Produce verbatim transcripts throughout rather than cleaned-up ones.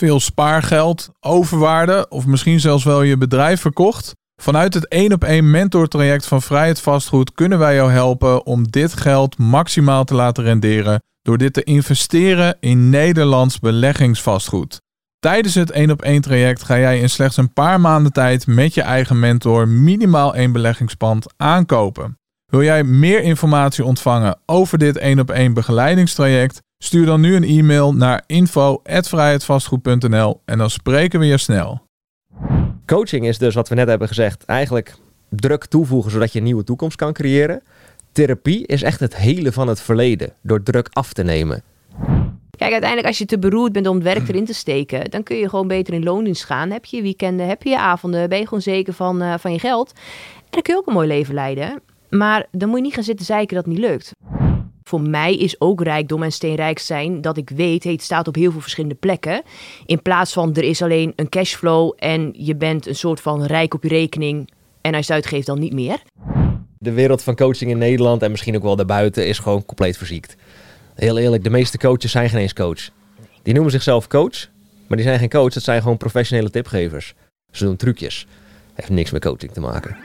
veel spaargeld, overwaarde of misschien zelfs wel je bedrijf verkocht? Vanuit het één op één mentortraject van Vrijheid Vastgoed kunnen wij jou helpen om dit geld maximaal te laten renderen door dit te investeren in Nederlands beleggingsvastgoed. Tijdens het één op één traject ga jij in slechts een paar maanden tijd met je eigen mentor minimaal één beleggingspand aankopen. Wil jij meer informatie ontvangen over dit één op één begeleidingstraject? Stuur dan nu een e-mail naar info at vrijheidvastgoed punt n l en dan spreken we je snel. Coaching is dus, wat we net hebben gezegd, eigenlijk druk toevoegen zodat je een nieuwe toekomst kan creëren. Therapie is echt het helen van het verleden, door druk af te nemen. Kijk, uiteindelijk als je te beroerd bent om het werk erin te steken, dan kun je gewoon beter in loondienst gaan. Heb je je weekenden, heb je je avonden, ben je gewoon zeker van, uh, van je geld. En dan kun je ook een mooi leven leiden. Maar dan moet je niet gaan zitten zeiken dat het niet lukt. Voor mij is ook rijkdom en steenrijk zijn dat ik weet, hey, het staat op heel veel verschillende plekken. In plaats van er is alleen een cashflow en je bent een soort van rijk op je rekening en als je het uitgeeft dan niet meer. De wereld van coaching in Nederland en misschien ook wel daarbuiten is gewoon compleet verziekt. Heel eerlijk, de meeste coaches zijn geen eens coach. Die noemen zichzelf coach, maar die zijn geen coach, dat zijn gewoon professionele tipgevers. Ze doen trucjes. Heeft niks met coaching te maken.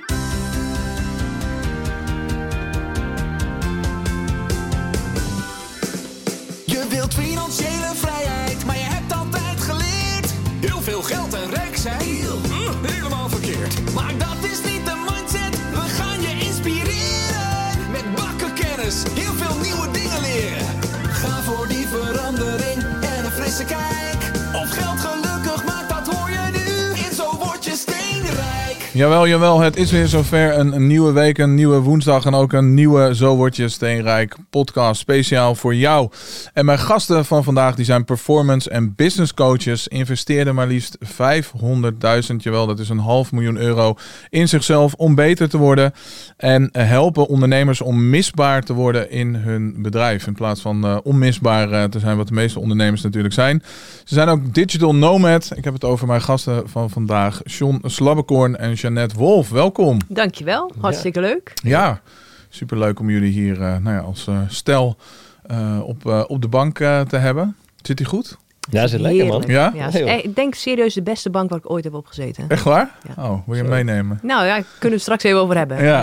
Je wilt financiële vrijheid, maar je hebt altijd geleerd. Heel veel geld en rijk zijn, hm, helemaal verkeerd. Maar dat is niet de mindset, we gaan je inspireren. Met bakken kennis, heel veel nieuwe dingen leren. Ga voor die verandering en een frisse kijk. Of geld gelukkig maakt, dat hoor je nu. In Zo Word Je Steenrijk. Jawel, jawel, het is weer zover. Een, een nieuwe week, een nieuwe woensdag en ook een nieuwe Zo Word Je Steenrijk podcast speciaal voor jou. En mijn gasten van vandaag die zijn performance en business coaches, investeerden maar liefst vijfhonderdduizend, jawel, dat is een half miljoen euro in zichzelf om beter te worden en helpen ondernemers om misbaar te worden in hun bedrijf in plaats van uh, onmisbaar uh, te zijn wat de meeste ondernemers natuurlijk zijn. Ze zijn ook digital nomad. Ik heb het over mijn gasten van vandaag, John Slabbekorn en Jeannette Wolf. Welkom. Dankjewel, hartstikke ja. leuk. Ja, superleuk om jullie hier uh, nou ja, als uh, stel uh, op, uh, op de bank uh, te hebben. Zit die goed? Ja, zit lekker, man. Ja? ja hey, ik denk serieus de beste bank waar ik ooit heb opgezeten. Echt waar? Ja. Oh, wil je hem meenemen? Nou ja, kunnen we het straks even over hebben. Ja.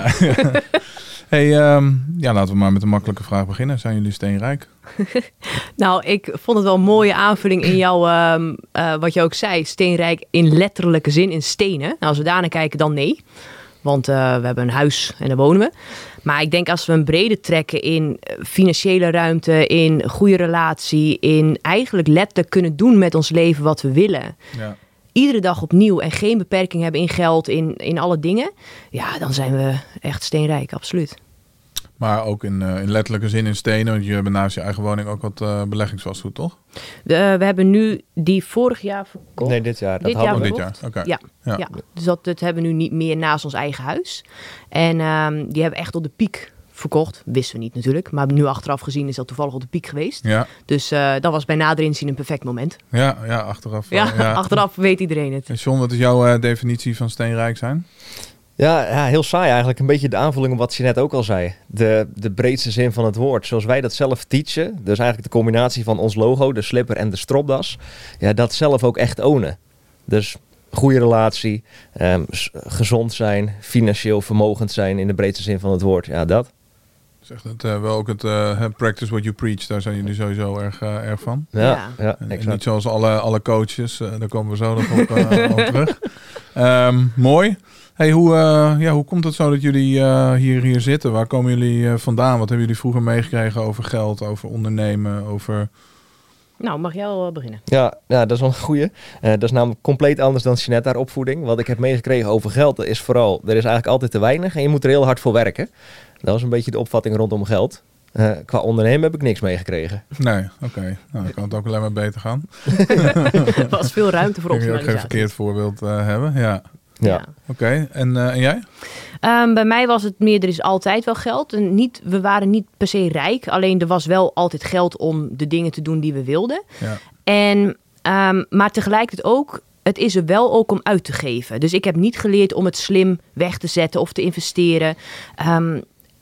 Hey, um, ja, laten we maar met een makkelijke vraag beginnen. Zijn jullie steenrijk? Nou, ik vond het wel een mooie aanvulling in jouw, um, uh, wat je ook zei, steenrijk in letterlijke zin, in stenen. Nou, als we daarnaar kijken, dan nee. Want uh, we hebben een huis en daar wonen we. Maar ik denk als we een brede trekken in financiële ruimte, in goede relatie, in eigenlijk letterlijk kunnen doen met ons leven wat we willen. Ja. Iedere dag opnieuw en geen beperking hebben in geld, in, in alle dingen. Ja, dan zijn we echt steenrijk, absoluut. Maar ook in, uh, in letterlijke zin in stenen, want je hebt naast je eigen woning ook wat uh, beleggingsvastgoed, toch? De, uh, we hebben nu die vorig jaar verkocht. Nee, dit jaar. Dat dit jaar oh, dit jaar, oké. Okay. Ja, ja. ja, dus dat, dat hebben we nu niet meer naast ons eigen huis. En um, die hebben echt op de piek verkocht. Wisten we niet natuurlijk, maar nu achteraf gezien is dat toevallig op de piek geweest. Ja. Dus uh, dat was bij nader inzien een perfect moment. Ja, ja achteraf. Ja, uh, ja. achteraf weet iedereen het. En John, wat is jouw uh, definitie van steenrijk zijn? Ja, ja, heel saai eigenlijk. Een beetje de aanvulling op wat je net ook al zei. De, de breedste zin van het woord. Zoals wij dat zelf teachen. Dus eigenlijk de combinatie van ons logo, de slipper en de stropdas. Ja, dat zelf ook echt ownen. Dus goede relatie, um, gezond zijn, financieel vermogend zijn in de breedste zin van het woord. Ja, dat. Zegt het uh, wel ook het uh, practice what you preach. Daar zijn jullie sowieso erg, uh, erg van. Ja, ja. ja en, en niet zoals alle, alle coaches. Uh, daar komen we zo nog op, uh, op terug. Um, mooi. Hey, hoe, uh, ja, hoe komt het zo dat jullie uh, hier, hier zitten? Waar komen jullie uh, vandaan? Wat hebben jullie vroeger meegekregen over geld, over ondernemen, over... Nou, mag jij al beginnen? Ja, ja, dat is wel een goeie. Uh, dat is namelijk compleet anders dan Jeannette haar opvoeding. Wat ik heb meegekregen over geld is vooral... er is eigenlijk altijd te weinig en je moet er heel hard voor werken. Dat was een beetje de opvatting rondom geld. Uh, qua ondernemen heb ik niks meegekregen. Nee, oké. Okay. Nou, dan kan het ook alleen maar beter gaan. Er was veel ruimte voor optimalisatie. Ik wil ook geen verkeerd voorbeeld uh, hebben, ja. Ja. ja. Oké, okay. en, uh, en jij? Um, bij mij was het meer, er is altijd wel geld. En niet, we waren niet per se rijk. Alleen er was wel altijd geld om de dingen te doen die we wilden. Ja. En, um, maar tegelijkertijd ook, het is er wel ook om uit te geven. Dus ik heb niet geleerd om het slim weg te zetten of te investeren. Um,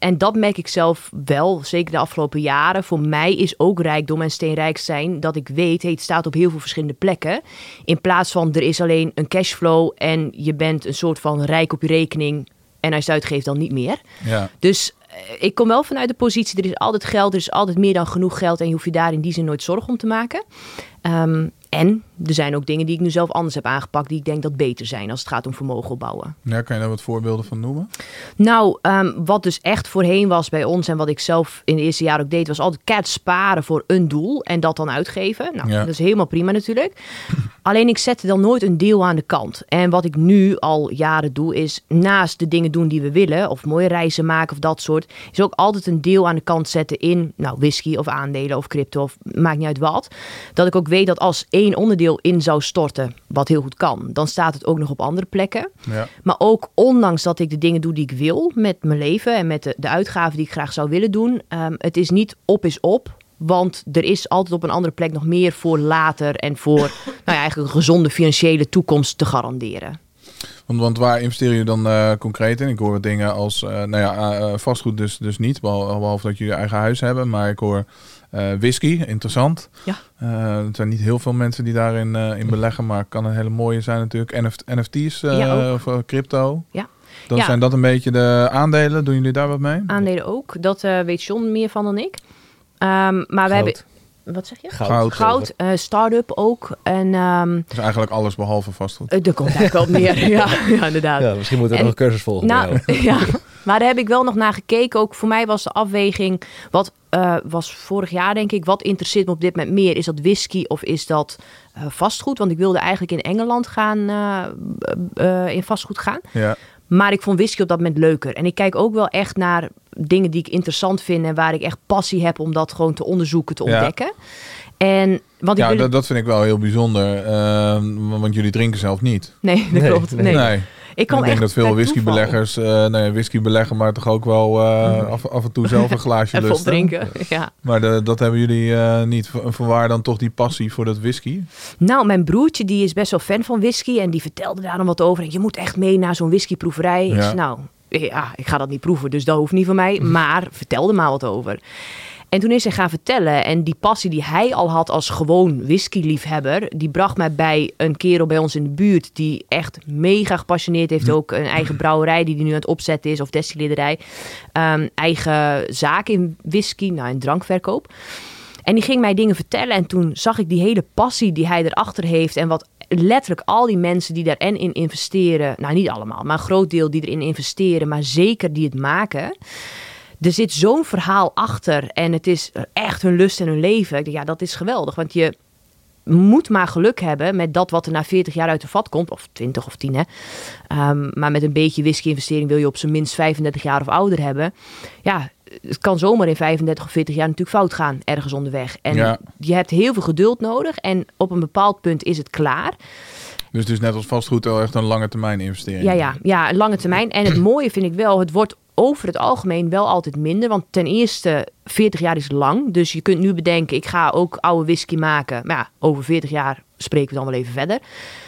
en dat merk ik zelf wel, zeker de afgelopen jaren. Voor mij is ook rijkdom en steenrijk zijn dat ik weet, hey, het staat op heel veel verschillende plekken. In plaats van er is alleen een cashflow en je bent een soort van rijk op je rekening en als je het uitgeeft dan niet meer. Ja. Dus ik kom wel vanuit de positie, er is altijd geld, er is altijd meer dan genoeg geld en je hoeft je daar in die zin nooit zorgen om te maken. Um, en er zijn ook dingen die ik nu zelf anders heb aangepakt, die ik denk dat beter zijn als het gaat om vermogen opbouwen. Ja, kan je daar wat voorbeelden van noemen? Nou, um, wat dus echt voorheen was bij ons en wat ik zelf in de eerste jaar ook deed, was altijd keihard sparen voor een doel en dat dan uitgeven. Nou, ja. dat is helemaal prima natuurlijk. Alleen ik zette dan nooit een deel aan de kant. En wat ik nu al jaren doe, is naast de dingen doen die we willen, of mooie reizen maken of dat soort, is ook altijd een deel aan de kant zetten in nou, whisky of aandelen of crypto of maakt niet uit wat. Dat ik ook weet dat als één onderdeel in zou storten, wat heel goed kan, dan staat het ook nog op andere plekken. Ja. Maar ook ondanks dat ik de dingen doe die ik wil met mijn leven en met de, de uitgaven die ik graag zou willen doen, um, het is niet op is op. Want er is altijd op een andere plek nog meer voor later en voor nou ja, eigenlijk een gezonde financiële toekomst te garanderen. Want, want waar investeer je dan uh, concreet in? Ik hoor dingen als uh, nou ja, uh, vastgoed dus, dus niet, behalve, behalve dat jullie eigen huis hebben. Maar ik hoor uh, whisky, interessant. Ja. Uh, er zijn niet heel veel mensen die daarin uh, in beleggen, maar het kan een hele mooie zijn natuurlijk. N F T's uh, ja, of uh, crypto. Ja. Dan ja. zijn dat een beetje de aandelen. Doen jullie daar wat mee? Aandelen ook. Dat uh, weet John meer van dan ik. Um, maar we hebben... Wat zeg je? Goud. Goud, Goud uh, start-up ook. En, um, dus eigenlijk alles behalve vastgoed. Uh, er komt eigenlijk wel meer. ja, ja, inderdaad. Ja, misschien moeten we en, nog een cursus volgen. Nou, ja. Maar daar heb ik wel nog naar gekeken. Ook voor mij was de afweging, wat uh, was vorig jaar denk ik, wat interesseert me op dit moment meer? Is dat whisky of is dat uh, vastgoed? Want ik wilde eigenlijk in Engeland gaan, uh, uh, in vastgoed gaan. Ja. Maar ik vond whisky op dat moment leuker. En ik kijk ook wel echt naar dingen die ik interessant vind en waar ik echt passie heb om dat gewoon te onderzoeken, te ontdekken. Ja. En, want ik ja, wil... dat, dat vind ik wel heel bijzonder. Uh, want jullie drinken zelf niet. Nee, dat nee, klopt. Nee. nee. nee. Ik, kan ik denk echt dat veel whiskybeleggers, uh, nou ja, whisky beleggen, maar toch ook wel uh, af, af en toe zelf een glaasje lusten. Even drinken, ja. Maar de, dat hebben jullie uh, niet. Vanwaar dan toch die passie voor dat whisky? Nou, mijn broertje die is best wel fan van whisky en die vertelde daar dan wat over. En je moet echt mee naar zo'n whiskyproeverij. Ja. Ik zei, nou, ja, ik ga dat niet proeven, dus dat hoeft niet van mij. Maar vertel er maar wat over. En toen is hij gaan vertellen en die passie die hij al had als gewoon whiskyliefhebber, die bracht mij bij een kerel bij ons in de buurt die echt mega gepassioneerd heeft. Ook een eigen brouwerij die hij nu aan het opzetten is of destilleerderij. Um, eigen zaak in whisky, nou in drankverkoop. En die ging mij dingen vertellen en toen zag ik die hele passie die hij erachter heeft en wat letterlijk al die mensen die daarin in investeren, nou niet allemaal, maar een groot deel die erin investeren, maar zeker die het maken. Er zit zo'n verhaal achter en het is echt hun lust en hun leven. Ja, dat is geweldig, want je moet maar geluk hebben met dat wat er na veertig jaar uit de vat komt. Of twintig of tien, hè. Um, maar met een beetje whisky-investering wil je op zijn minst vijfendertig jaar of ouder hebben. Ja, het kan zomaar in vijfendertig of veertig jaar natuurlijk fout gaan, ergens onderweg. En ja. je hebt heel veel geduld nodig en op een bepaald punt is het klaar. Dus dus net als vastgoed wel echt een lange termijn investering. Ja, ja, ja, een lange termijn. En het mooie vind ik wel, het wordt over het algemeen wel altijd minder. Want ten eerste, veertig jaar is lang. Dus je kunt nu bedenken, ik ga ook oude whisky maken. Maar ja, over veertig jaar spreken we dan wel even verder.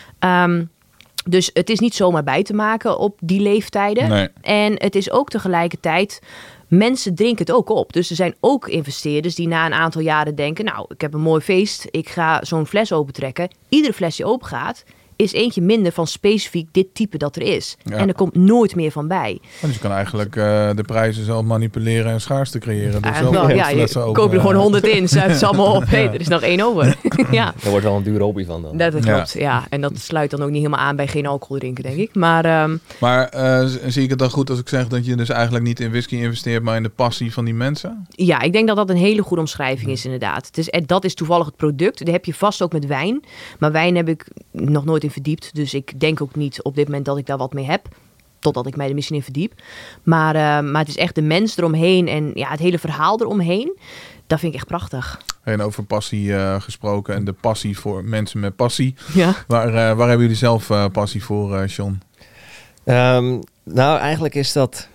Um, dus het is niet zomaar bij te maken op die leeftijden. Nee. En het is ook tegelijkertijd, mensen drinken het ook op. Dus er zijn ook investeerders die na een aantal jaren denken, nou, ik heb een mooi feest. Ik ga zo'n fles opentrekken. Iedere fles die open gaat, is eentje minder van specifiek dit type dat er is. Ja. En er komt nooit meer van bij. Dus je kan eigenlijk uh, de prijzen zelf manipuleren en schaarste creëren. Dus zelf wel, ja, je koopt er gewoon honderd in, zuipt ze allemaal op. Hey, er is nog één over. ja. Er wordt wel een duur hobby van dan. Dat, dat klopt, ja. ja. En dat sluit dan ook niet helemaal aan bij geen alcohol drinken, denk ik. Maar, um, maar uh, zie ik het dan goed als ik zeg dat je dus eigenlijk niet in whisky investeert, maar in de passie van die mensen? Ja, ik denk dat dat een hele goede omschrijving is inderdaad. Het is, dat is toevallig het product. Dat heb je vast ook met wijn. Maar wijn heb ik nog nooit in verdiept. Dus ik denk ook niet op dit moment dat ik daar wat mee heb. Totdat ik mij er misschien in verdiep. Maar, uh, maar het is echt de mens eromheen en ja, het hele verhaal eromheen. Dat vind ik echt prachtig. En over passie uh, gesproken en de passie voor mensen met passie. Ja. Waar, uh, waar hebben jullie zelf uh, passie voor, uh, John? Um, nou, eigenlijk is dat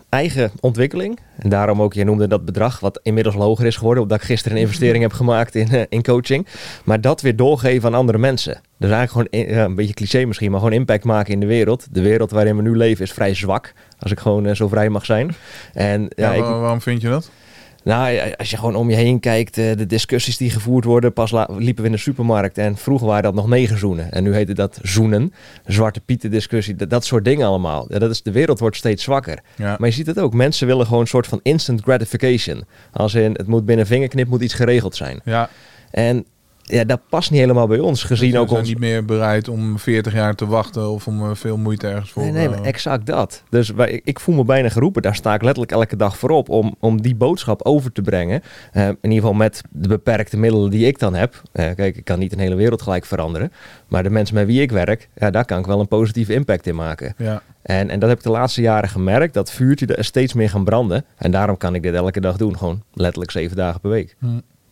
eigen ontwikkeling. En daarom ook, je noemde dat bedrag wat inmiddels hoger is geworden. Omdat ik gisteren een investering heb gemaakt in, uh, in coaching. Maar dat weer doorgeven aan andere mensen. Dus eigenlijk gewoon, in, uh, een beetje cliché misschien, maar gewoon impact maken in de wereld. De wereld waarin we nu leven is vrij zwak. Als ik gewoon uh, zo vrij mag zijn. En, ja, ja, ik, waarom vind je dat? Nou, als je gewoon om je heen kijkt, de discussies die gevoerd worden. Pas la- liepen we in de supermarkt en vroeger waren dat nog negen zoenen. En nu heette dat zoenen. Zwarte Pieten discussie, dat, dat soort dingen allemaal. Ja, dat is, de wereld wordt steeds zwakker. Ja. Maar je ziet het ook, mensen willen gewoon een soort van instant gratification. Als in, het moet binnen een vingerknip moet iets geregeld zijn. Ja. En ja, dat past niet helemaal bij ons, gezien we ook zijn ons... niet meer bereid om veertig jaar te wachten of om uh, veel moeite ergens voor... Nee, nee, uh, maar exact dat. Dus wij, ik, ik voel me bijna geroepen, daar sta ik letterlijk elke dag voor op, om, om die boodschap over te brengen. Uh, in ieder geval met de beperkte middelen die ik dan heb. Uh, kijk, ik kan niet een hele wereld gelijk veranderen. Maar de mensen met wie ik werk, ja, daar kan ik wel een positieve impact in maken. Ja. En, en dat heb ik de laatste jaren gemerkt, dat vuurtje er steeds meer gaan branden. En daarom kan ik dit elke dag doen, gewoon letterlijk zeven dagen per week. Hm.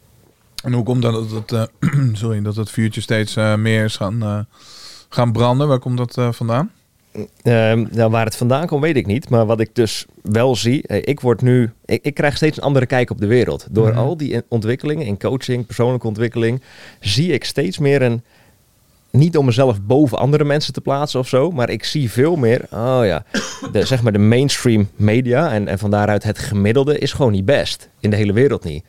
En hoe komt dat dat het, uh, sorry, dat het vuurtje steeds uh, meer is gaan, uh, gaan branden? Waar komt dat uh, vandaan? Uh, nou, waar het vandaan komt, weet ik niet. Maar wat ik dus wel zie, eh, ik word nu, ik, ik krijg steeds een andere kijk op de wereld. Door Mm-hmm. al die ontwikkelingen in coaching, persoonlijke ontwikkeling, zie ik steeds meer een, niet om mezelf boven andere mensen te plaatsen of zo, maar ik zie veel meer, oh ja, de, zeg maar de mainstream media en, en van daaruit het gemiddelde is gewoon niet best. In de hele wereld niet.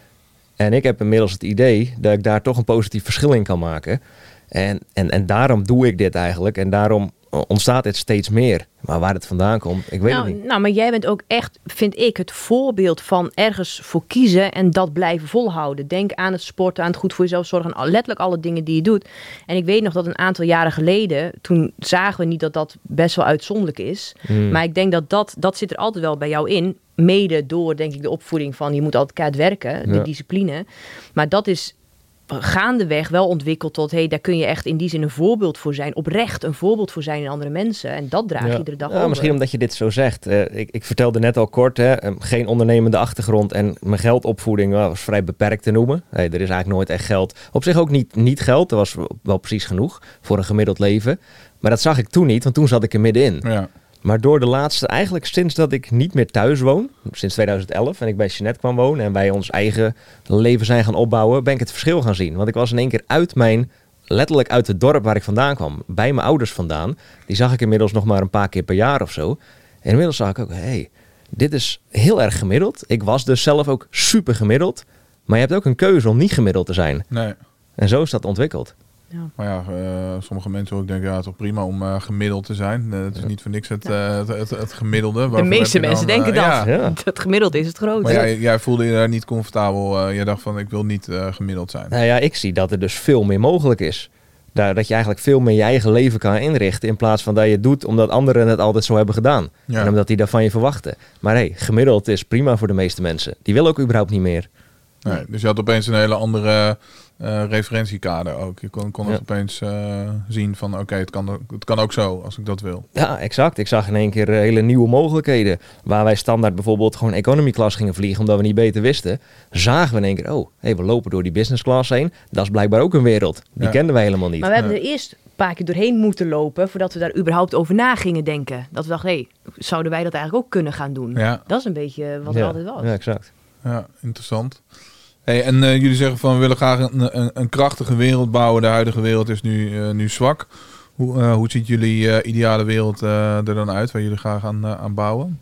En ik heb inmiddels het idee dat ik daar toch een positief verschil in kan maken. En, en, en daarom doe ik dit eigenlijk. En daarom ontstaat dit steeds meer. Maar waar het vandaan komt, ik weet nou, het niet. Nou, maar jij bent ook echt, vind ik, het voorbeeld van ergens voor kiezen en dat blijven volhouden. Denk aan het sporten, aan het goed voor jezelf zorgen, aan letterlijk alle dingen die je doet. En ik weet nog dat een aantal jaren geleden, toen zagen we niet dat dat best wel uitzonderlijk is. Mm. Maar ik denk dat, dat dat zit er altijd wel bij jou in. Mede door, denk ik, de opvoeding van je moet altijd keihard werken, de Ja. discipline. Maar dat is gaandeweg wel ontwikkeld tot, hey, daar kun je echt in die zin een voorbeeld voor zijn. Oprecht een voorbeeld voor zijn in andere mensen. En dat draag je Ja. iedere dag Ja, over. misschien omdat je dit zo zegt. Uh, ik, ik vertelde net al kort, hè, um, geen ondernemende achtergrond en mijn geldopvoeding uh, was vrij beperkt te noemen. Hey, er is eigenlijk nooit echt geld. Op zich ook niet, niet geld, dat was wel precies genoeg voor een gemiddeld leven. Maar dat zag ik toen niet, want toen zat ik er middenin. Ja. Maar door de laatste, eigenlijk sinds dat ik niet meer thuis woon, sinds tweeduizend elf en ik bij Jeanette kwam wonen en wij ons eigen leven zijn gaan opbouwen, ben ik het verschil gaan zien. Want ik was in één keer uit mijn, letterlijk uit het dorp waar ik vandaan kwam, bij mijn ouders vandaan. Die zag ik inmiddels nog maar een paar keer per jaar of zo. En inmiddels zag ik ook, hé, hey, dit is heel erg gemiddeld. Ik was dus zelf ook super gemiddeld. Maar je hebt ook een keuze om niet gemiddeld te zijn. Nee. En zo is dat ontwikkeld. Ja. Maar ja, uh, sommige mensen ook denken, ja, toch prima om uh, gemiddeld te zijn. Uh, het is Ja. niet voor niks het, uh, het, het, het gemiddelde. De Waarvoor meeste heb je mensen dan, denken uh, dat. Ja. Ja. Het gemiddelde is het grote. Maar jij, jij voelde je daar niet comfortabel. Uh, jij dacht van, ik wil niet uh, gemiddeld zijn. Nou ja, ik zie dat er dus veel meer mogelijk is. Daar, dat je eigenlijk veel meer je eigen leven kan inrichten. In plaats van dat je het doet omdat anderen het altijd zo hebben gedaan. Ja. En omdat die dat van je verwachten. Maar hey, gemiddeld is prima voor de meeste mensen. Die willen ook überhaupt niet meer. Nee, dus je had opeens een hele andere uh, referentiekader ook. Je kon, kon Ja. het opeens uh, zien van, oké, okay, het, kan, ook- het kan ook zo als ik dat wil. Ja, exact. Ik zag in één keer hele nieuwe mogelijkheden. Waar wij standaard bijvoorbeeld gewoon economy class gingen vliegen. Omdat we niet beter wisten. Zagen we in één keer, oh, hey, we lopen door die business class heen. Dat is blijkbaar ook een wereld. Die Ja. kenden wij helemaal niet. Maar we hebben Ja. er eerst een paar keer doorheen moeten lopen voordat we daar überhaupt over na gingen denken. Dat we dachten, hé, hey, zouden wij dat eigenlijk ook kunnen gaan doen? Ja, Dat is een beetje wat er ja. altijd was. Ja, exact. ja interessant. Hey, en uh, jullie zeggen van, we willen graag een, een, een krachtige wereld bouwen. De huidige wereld is nu, uh, nu zwak. Hoe, uh, hoe ziet jullie uh, ideale wereld uh, er dan uit, waar jullie graag aan, uh, aan bouwen?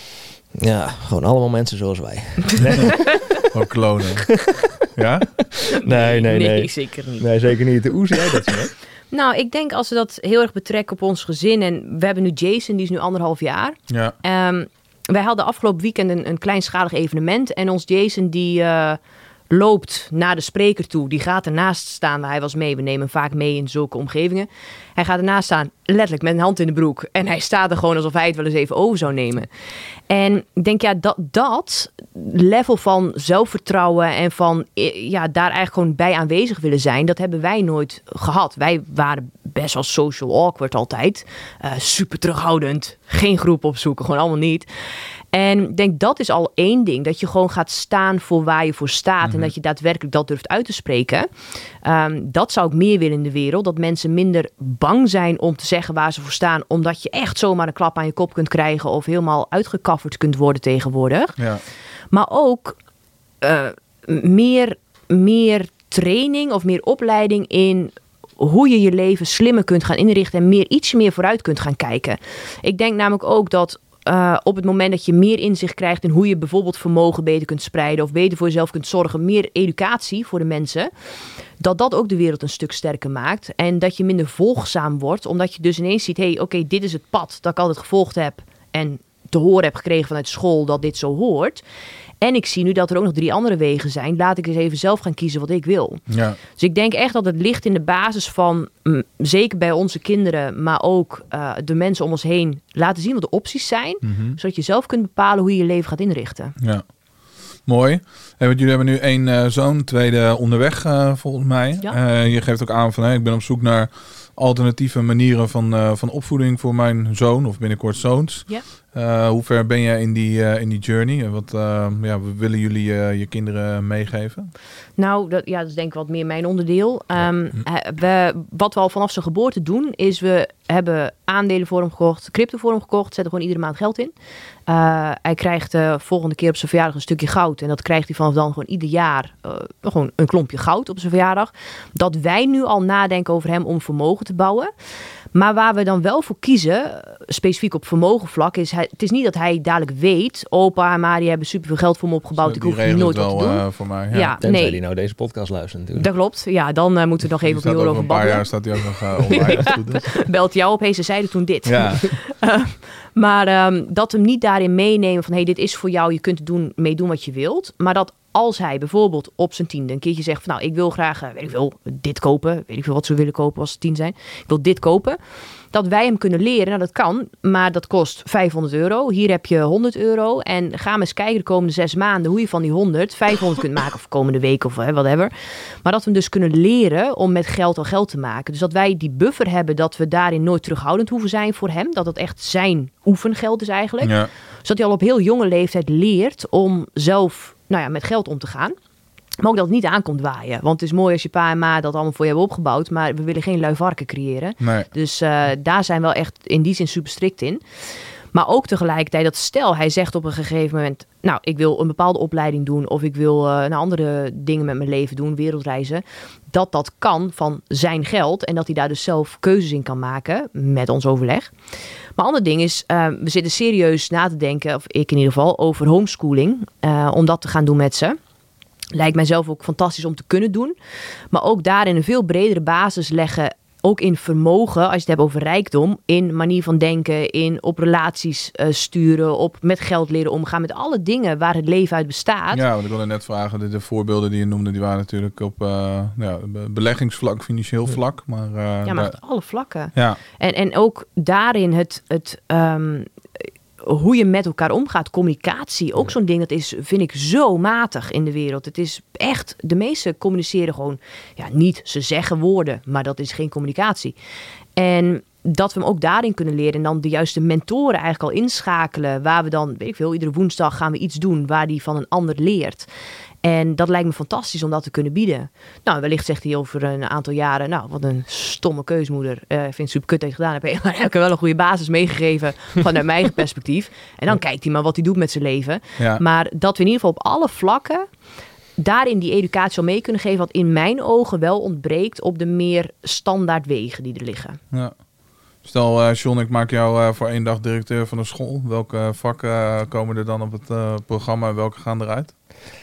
Ja, gewoon allemaal mensen zoals wij. Gewoon klonen. Ja? Nee, nee, nee. zeker niet. Nee, zeker niet. Hoe zie jij dat zo? Nou, ik denk als we dat heel erg betrekken op ons gezin. En we hebben nu Jason, die is nu anderhalf jaar. Ja. Um, wij hadden afgelopen weekend een, een kleinschalig evenement. En ons Jason die uh, loopt naar de spreker toe. Die gaat ernaast staan waar hij was mee. We nemen hem vaak mee in zulke omgevingen. Hij gaat ernaast staan, letterlijk met een hand in de broek. En hij staat er gewoon alsof hij het wel eens even over zou nemen. En ik denk, ja, dat, dat level van zelfvertrouwen en van ja, daar eigenlijk gewoon bij aanwezig willen zijn, dat hebben wij nooit gehad. Wij waren best wel social awkward altijd. Uh, super terughoudend. Geen groep opzoeken, gewoon allemaal niet. En ik denk dat is al één ding. Dat je gewoon gaat staan voor waar je voor staat. Mm-hmm. En dat je daadwerkelijk dat durft uit te spreken. Um, dat zou ik meer willen in de wereld. Dat mensen minder bang zijn om te zeggen waar ze voor staan. Omdat je echt zomaar een klap aan je kop kunt krijgen. Of helemaal uitgekafferd kunt worden tegenwoordig. Ja. Maar ook uh, meer, meer training of meer opleiding in hoe je je leven slimmer kunt gaan inrichten. En meer, ietsje meer vooruit kunt gaan kijken. Ik denk namelijk ook dat Uh, op het moment dat je meer inzicht krijgt in hoe je bijvoorbeeld vermogen beter kunt spreiden of beter voor jezelf kunt zorgen, meer educatie voor de mensen, dat dat ook de wereld een stuk sterker maakt. En dat je minder volgzaam wordt, omdat je dus ineens ziet, hé, hey, oké, okay, dit is het pad dat ik altijd gevolgd heb en te horen heb gekregen vanuit school dat dit zo hoort. En ik zie nu dat er ook nog drie andere wegen zijn. Laat ik eens even zelf gaan kiezen wat ik wil. Ja. Dus ik denk echt dat het ligt in de basis van, m, zeker bij onze kinderen, maar ook uh, de mensen om ons heen, laten zien wat de opties zijn. Mm-hmm. Zodat je zelf kunt bepalen hoe je je leven gaat inrichten. Ja, mooi. Hey, want jullie hebben nu één uh, zoon, tweede onderweg uh, volgens mij. Ja. Uh, je geeft ook aan van, hey, ik ben op zoek naar alternatieve manieren van, uh, van opvoeding voor mijn zoon of binnenkort zoons. Ja. Uh, hoe ver ben je in die, uh, in die journey? Wat uh, ja, willen jullie uh, je kinderen meegeven? Nou, dat, ja, dat is denk ik wat meer mijn onderdeel. Um, we, wat we al vanaf zijn geboorte doen, is we hebben aandelen voor hem gekocht, crypto voor hem gekocht, zetten gewoon iedere maand geld in. Uh, hij krijgt de uh, volgende keer op zijn verjaardag een stukje goud. En dat krijgt hij vanaf dan gewoon ieder jaar uh, gewoon een klompje goud op zijn verjaardag. Dat wij nu al nadenken over hem om vermogen te bouwen. Maar waar we dan wel voor kiezen, specifiek op vermogenvlak, is hij, het is niet dat hij dadelijk weet, opa en ma die hebben superveel geld voor me opgebouwd, Zo, ik hoef hier nooit wel, wat te doen. Uh, voor mij, ja. Ja, Tenzij nee. die nou deze podcast luistert natuurlijk. Dat klopt, ja, dan uh, moeten we nog even op over over een paar babbelen. jaar staat hij ook nog uh, online. Belt jou op, hey, ze zeiden toen dit. Ja. uh, maar um, dat hem niet daarin meenemen van, hey, dit is voor jou, je kunt er doen, mee doen wat je wilt. Maar dat als hij bijvoorbeeld op zijn tiende een keertje zegt van, nou, ik wil graag, uh, weet ik veel, dit kopen. Weet ik veel wat ze willen kopen als ze tien zijn. Ik wil dit kopen. Dat wij hem kunnen leren, nou dat kan, maar dat kost vijfhonderd euro. Hier heb je honderd euro. En ga maar eens kijken de komende zes maanden hoe je van die honderd vijfhonderd kunt maken. Of komende week of hè, whatever. Maar dat we hem dus kunnen leren om met geld al geld te maken. Dus dat wij die buffer hebben, dat we daarin nooit terughoudend hoeven zijn voor hem. Dat het echt zijn oefengeld is eigenlijk. Ja. Zodat hij al op heel jonge leeftijd leert om zelf nou ja, met geld om te gaan. Maar ook dat het niet aankomt waaien. Want het is mooi als je pa en ma dat allemaal voor je hebben opgebouwd. Maar we willen geen lui varken creëren. Nee. Dus uh, daar zijn we wel echt in die zin super strikt in. Maar ook tegelijkertijd dat stel hij zegt op een gegeven moment, nou, ik wil een bepaalde opleiding doen. Of ik wil uh, nou, andere dingen met mijn leven doen, wereldreizen. Dat dat kan van zijn geld. En dat hij daar dus zelf keuzes in kan maken met ons overleg. Maar ander ding is, uh, we zitten serieus na te denken, of ik in ieder geval, over homeschooling. Uh, om dat te gaan doen met ze. Lijkt mij zelf ook fantastisch om te kunnen doen. Maar ook daarin een veel bredere basis leggen. Ook in vermogen, als je het hebt over rijkdom. In manier van denken, in op relaties uh, sturen. Op met geld leren omgaan. Met alle dingen waar het leven uit bestaat. Ja, want ik wilde net vragen. De, de voorbeelden die je noemde, die waren natuurlijk op uh, ja, beleggingsvlak, financieel vlak. Maar, uh, ja, maar daar... op alle vlakken. Ja. En, en ook daarin het... het um, hoe je met elkaar omgaat, communicatie, ook zo'n ding, dat is, vind ik, zo matig in de wereld. Het is echt, de meesten communiceren gewoon, ja, niet, ze zeggen woorden, maar dat is geen communicatie. En dat we hem ook daarin kunnen leren en dan de juiste mentoren eigenlijk al inschakelen, waar we dan, weet ik veel, iedere woensdag gaan we iets doen waar die van een ander leert. En dat lijkt me fantastisch om dat te kunnen bieden. Nou, wellicht zegt hij over een aantal jaren, nou, wat een stomme keusmoeder. Uh, ik vind het super kut dat je gedaan hebt. Maar ik heb wel een goede basis meegegeven vanuit mijn eigen perspectief. En dan kijkt hij maar wat hij doet met zijn leven. Ja. Maar dat we in ieder geval op alle vlakken daarin die educatie al mee kunnen geven, wat in mijn ogen wel ontbreekt op de meer standaard wegen die er liggen. Ja. Stel, uh, John, ik maak jou uh, voor één dag directeur van een school. Welke vakken uh, komen er dan op het uh, programma en welke gaan eruit?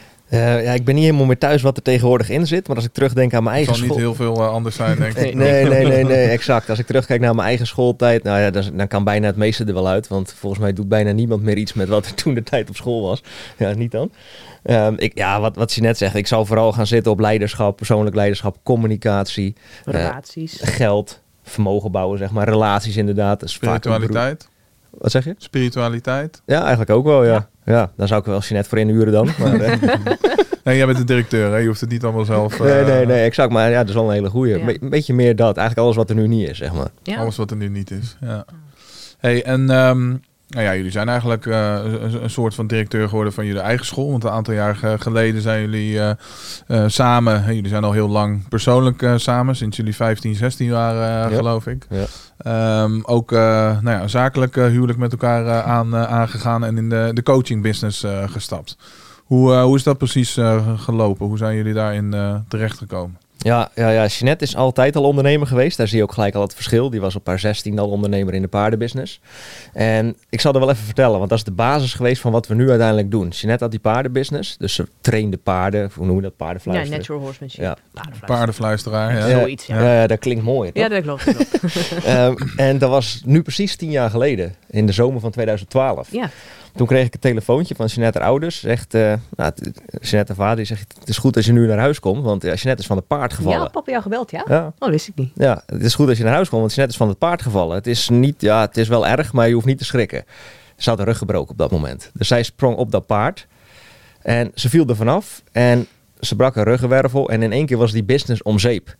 Uh, ja, ik ben niet helemaal meer thuis wat er tegenwoordig in zit. Maar als ik terugdenk aan mijn eigen school... Het zal niet heel veel uh, anders zijn, denk ik. nee, nee, nee, nee, exact. Als ik terugkijk naar mijn eigen schooltijd... Nou ja, dan, dan kan bijna het meeste er wel uit. Want volgens mij doet bijna niemand meer iets met wat er toen de tijd op school was. Ja, niet dan. Um, ik, ja, wat, wat je net zegt. Ik zou vooral gaan zitten op leiderschap, persoonlijk leiderschap, communicatie. Relaties. Uh, geld, vermogen bouwen, zeg maar. Relaties inderdaad. Spiritualiteit. Wat zeg je? Spiritualiteit. Ja, eigenlijk ook wel, ja. Ja, ja daar zou ik wel Jeanette voor inhuren dan. Maar, eh. nee, jij bent de directeur, hè? Je hoeft het niet allemaal zelf... Uh... Nee, nee, nee, exact. Maar ja, dat is wel een hele goeie. Ja. Be- een beetje meer dat. Eigenlijk alles wat er nu niet is, zeg maar. Ja. Alles wat er nu niet is, ja. Hey, en um, Nou ja, jullie zijn eigenlijk uh, een, een soort van directeur geworden van jullie eigen school. Want een aantal jaar uh, geleden zijn jullie uh, uh, samen. Hey, jullie zijn al heel lang persoonlijk uh, samen. Sinds jullie vijftien, zestien waren, uh, ja. geloof ik. Ja. Um, ook uh, nou ja, zakelijk uh, huwelijk met elkaar uh, aan, uh, aangegaan. En in de, de coaching business uh, gestapt. Hoe, uh, hoe is dat precies uh, gelopen? Hoe zijn jullie daarin uh, terechtgekomen? Ja, ja, ja, Jeanette is altijd al ondernemer geweest. Daar zie je ook gelijk al het verschil. Die was op haar zestiende al ondernemer in de paardenbusiness. En ik zal er wel even vertellen, want dat is de basis geweest van wat we nu uiteindelijk doen. Jeanette had die paardenbusiness, dus ze trainde paarden. Hoe noem je dat? Paardenfluisteren. Ja, natural horsemanship. Ja. Paardenfluisteraar. Ja. Zoiets, ja. Ja, dat klinkt mooi, toch? Ja, dat klopt. um, en dat was nu precies tien jaar geleden, in de zomer van tweeduizend twaalf. Ja. Toen kreeg ik een telefoontje van Jeanette haar ouders. Zegt, uh, nou, Jeanette haar vader die zegt, het is goed als je nu naar huis komt, want uh, Jeanette is van het paard gevallen. Ja, papa jou gebeld, ja? ja? Oh, dat wist ik niet. Ja, het is goed als je naar huis komt, want Jeanette is van het paard gevallen. Het is niet, ja, het is wel erg, maar je hoeft niet te schrikken. Ze had haar rug gebroken op dat moment. Dus zij sprong op dat paard en ze viel er vanaf en ze brak haar ruggenwervel en in één keer was die business om zeep.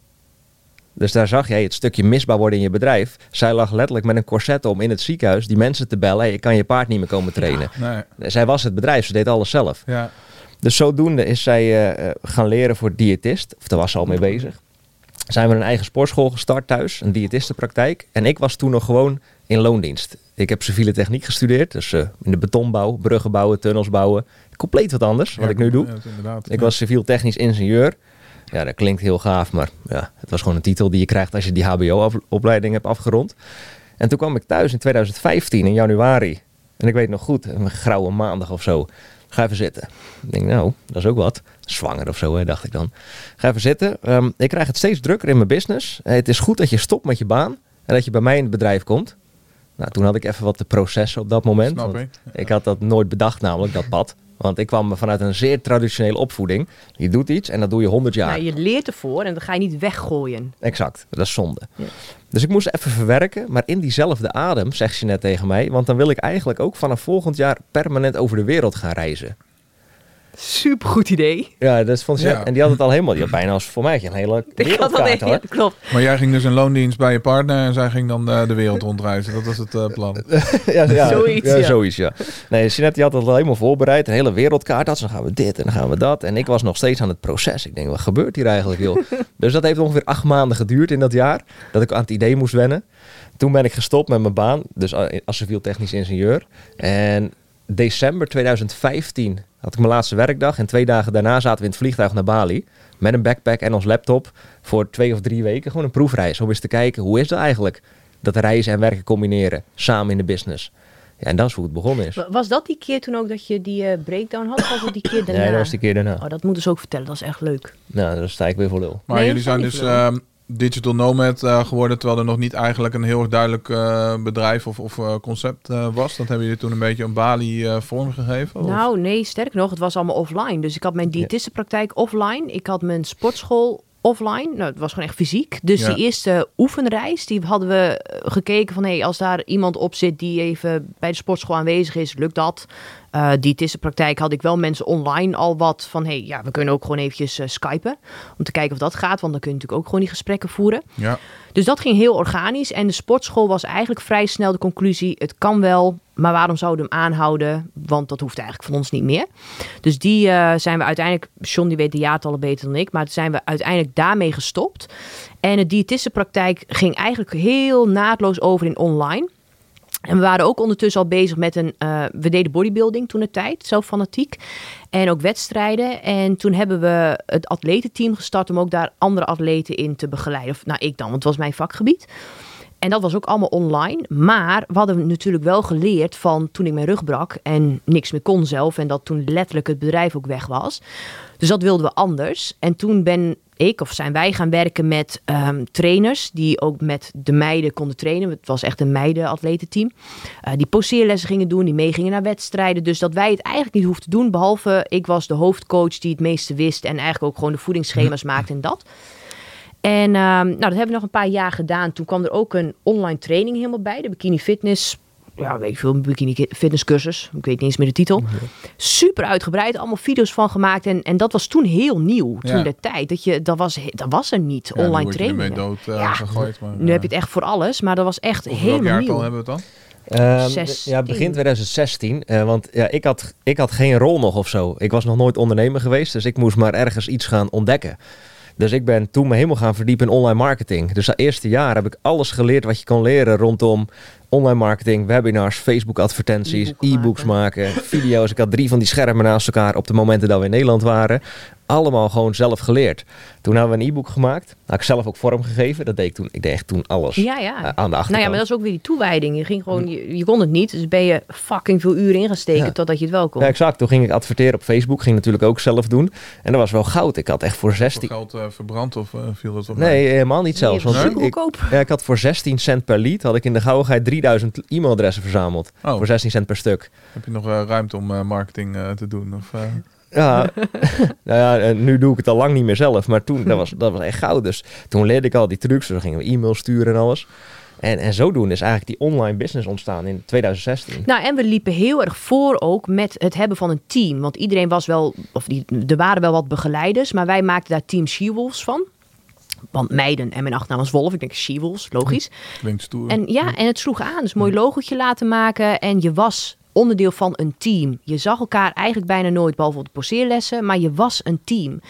Dus daar zag jij het stukje misbaar worden in je bedrijf. Zij lag letterlijk met een corset om in het ziekenhuis die mensen te bellen. Hey, ik kan je paard niet meer komen trainen. Ja, nee. Zij was het bedrijf, ze deed alles zelf. Ja. Dus zodoende is zij uh, gaan leren voor diëtist. Of daar was ze al mee bezig. Zijn we een eigen sportschool gestart thuis, een diëtistenpraktijk. En ik was toen nog gewoon in loondienst. Ik heb civiele techniek gestudeerd. Dus uh, in de betonbouw, bruggen bouwen, tunnels bouwen. Compleet wat anders, wat ja, ik nu doe. Ja, ik was civiel technisch ingenieur. Ja, dat klinkt heel gaaf, maar ja, het was gewoon een titel die je krijgt als je die H B O-opleiding hebt afgerond. En toen kwam ik thuis in tweeduizend vijftien, in januari. En ik weet nog goed, een grauwe maandag of zo. Ga even zitten. Ik denk, nou, dat is ook wat. Zwanger of zo, hè, dacht ik dan. Ga even zitten. Um, ik krijg het steeds drukker in mijn business. Het is goed dat je stopt met je baan en dat je bij mij in het bedrijf komt. Nou, toen had ik even wat te processen op dat moment. Snap want ik. Ik had dat nooit bedacht, namelijk dat pad. Want ik kwam vanuit een zeer traditionele opvoeding. Je doet iets en dat doe je honderd jaar. Nou, je leert ervoor en dan ga je niet weggooien. Exact, dat is zonde. Ja. Dus ik moest even verwerken, maar in diezelfde adem, zegt ze net tegen mij, want dan wil ik eigenlijk ook vanaf volgend jaar permanent over de wereld gaan reizen. Super goed idee. Ja, dat vond ze. Ja. En die had het al helemaal, die had bijna als voor mij een hele Ik had dat wereldkaart, hoor. ja, klopt. Maar jij ging dus in loondienst bij je partner en zij ging dan uh, de wereld rondreizen. Dat was het uh, plan. ja, ja, Zoiets, ja, ja. zoiets, ja. Nee, Jeanette die had het al helemaal voorbereid. Een hele wereldkaart had ze. Dan gaan we dit en dan gaan we dat. En ik was nog steeds aan het proces. Ik denk, wat gebeurt hier eigenlijk, joh? Dus dat heeft ongeveer acht maanden geduurd in dat jaar. Dat ik aan het idee moest wennen. Toen ben ik gestopt met mijn baan. Dus als civiel technisch ingenieur. En december tweeduizend vijftien had ik mijn laatste werkdag. En twee dagen daarna zaten we in het vliegtuig naar Bali. Met een backpack en ons laptop. Voor twee of drie weken. Gewoon een proefreis. Om eens te kijken, hoe is dat eigenlijk? Dat reizen en werken combineren. Samen in de business. Ja, en dat is hoe het begonnen is. Was dat die keer toen ook dat je die uh, breakdown had? Of was dat die keer daarna? Nee, dat was die keer daarna. Oh, dat moeten ze ook vertellen. Dat is echt leuk. Nou, dan sta ik weer voor lul. Maar Nee, jullie dat zijn is dus niet uh, digital nomad uh, geworden, terwijl er nog niet eigenlijk een heel erg duidelijk uh, bedrijf of, of uh, concept uh, was. Dat hebben jullie toen een beetje op Bali uh, vormgegeven? Of? Nou, nee, sterker nog, het was allemaal offline. Dus ik had mijn diëtistenpraktijk offline. Ik had mijn sportschool offline. Nou, het was gewoon echt fysiek. Dus Ja. die eerste oefenreis, die hadden we gekeken van, hey, als daar iemand op zit die even bij de sportschool aanwezig is, lukt dat? Uh, diëtistenpraktijk had ik wel mensen online al wat van, hey, ja, we kunnen ook gewoon eventjes uh, skypen. Om te kijken of dat gaat, want dan kun je natuurlijk ook gewoon die gesprekken voeren. Ja. Dus dat ging heel organisch. En de sportschool was eigenlijk vrij snel de conclusie, het kan wel, maar waarom zouden we hem aanhouden? Want dat hoeft eigenlijk van ons niet meer. Dus die uh, zijn we uiteindelijk, John die weet de jaartallen beter dan ik, maar zijn we uiteindelijk daarmee gestopt. En de diëtistenpraktijk ging eigenlijk heel naadloos over in online. En we waren ook ondertussen al bezig met een... Uh, we deden bodybuilding toen de tijd, zelf fanatiek. En ook wedstrijden. En toen hebben we het atletenteam gestart om ook daar andere atleten in te begeleiden. Of nou, ik dan, want het was mijn vakgebied. En dat was ook allemaal online. Maar we hadden natuurlijk wel geleerd van toen ik mijn rug brak en niks meer kon zelf. En dat toen letterlijk het bedrijf ook weg was. Dus dat wilden we anders. En toen ben ik, of zijn wij gaan werken met um, trainers die ook met de meiden konden trainen. Het was echt een meiden-atletenteam. Uh, die poseerlessen gingen doen, die meegingen naar wedstrijden. Dus dat wij het eigenlijk niet hoefden te doen. Behalve ik was de hoofdcoach die het meeste wist. En eigenlijk ook gewoon de voedingsschema's maakte en dat. En um, nou, dat hebben we nog een paar jaar gedaan. Toen kwam er ook een online training helemaal bij. De Bikini Fitness. Ja, weet ik veel, een Bikini Fitness cursus. Ik weet niet eens meer de titel. Mm-hmm. Super uitgebreid, allemaal video's van gemaakt. En, en dat was toen heel nieuw, toen ja. de tijd. Dat, je, dat, was, dat was er niet, Ja, online training. trainingen. Dood, uh, ja, gegooid, maar, nu uh, heb je het echt voor alles. Maar dat was echt over helemaal welk jaartal nieuw. hebben we het dan? Um, zestien. ja, begin twintig zestien. Uh, want ja, ik, had, ik had geen rol nog of zo. Ik was nog nooit ondernemer geweest, dus ik moest maar ergens iets gaan ontdekken. Dus ik ben toen me helemaal gaan verdiepen in online marketing. Dus dat eerste jaar heb ik alles geleerd wat je kon leren rondom online marketing, webinars, Facebook advertenties, E-book e-books maken. maken, video's. Ik had drie van die schermen naast elkaar op de momenten dat we in Nederland waren. Allemaal gewoon zelf geleerd. Toen hebben we een e-book gemaakt. Had ik zelf ook vorm gegeven. Dat deed ik toen. Ik deed echt toen alles Ja, ja. uh, aan de achterkant. Nou ja, maar dat is ook weer die toewijding. Je ging gewoon, je, je kon het niet, dus ben je fucking veel uren ingesteken Ja. totdat je het wel kon. Ja, exact. Toen ging ik adverteren op Facebook. Ging natuurlijk ook zelf doen. En dat was wel goud. Ik had echt voor Hoeveel zestien... geld uh, verbrand of uh, viel dat op mij? Nee, helemaal niet zelfs. Nee, Want super ik, goedkoop. ja, ik had voor zestien cent per lead, had ik in de gauwigheid drieduizend e-mailadressen verzameld. Oh. Voor zestien cent per stuk. Heb je nog uh, ruimte om uh, marketing uh, te doen? Of, uh... Ja, nou ja, en nu doe ik het al lang niet meer zelf. Maar toen, dat was, dat was echt goud. Dus toen leerde ik al die trucs. Dus dan gingen we e-mail sturen en alles. En, en zodoende is eigenlijk die online business ontstaan in twintig zestien. Nou, en we liepen heel erg voor ook met het hebben van een team. Want iedereen was wel, of die, er waren wel wat begeleiders, maar wij maakten daar Team She-Wolves van. Want meiden en mijn achternaam was Wolf. Ik denk She-Wolves, logisch. Klinkt stoer. En ja, en het sloeg aan. Dus een mooi logootje laten maken. En je was onderdeel van een team. Je zag elkaar eigenlijk bijna nooit, behalve op de poseerlessen. Maar je was een team.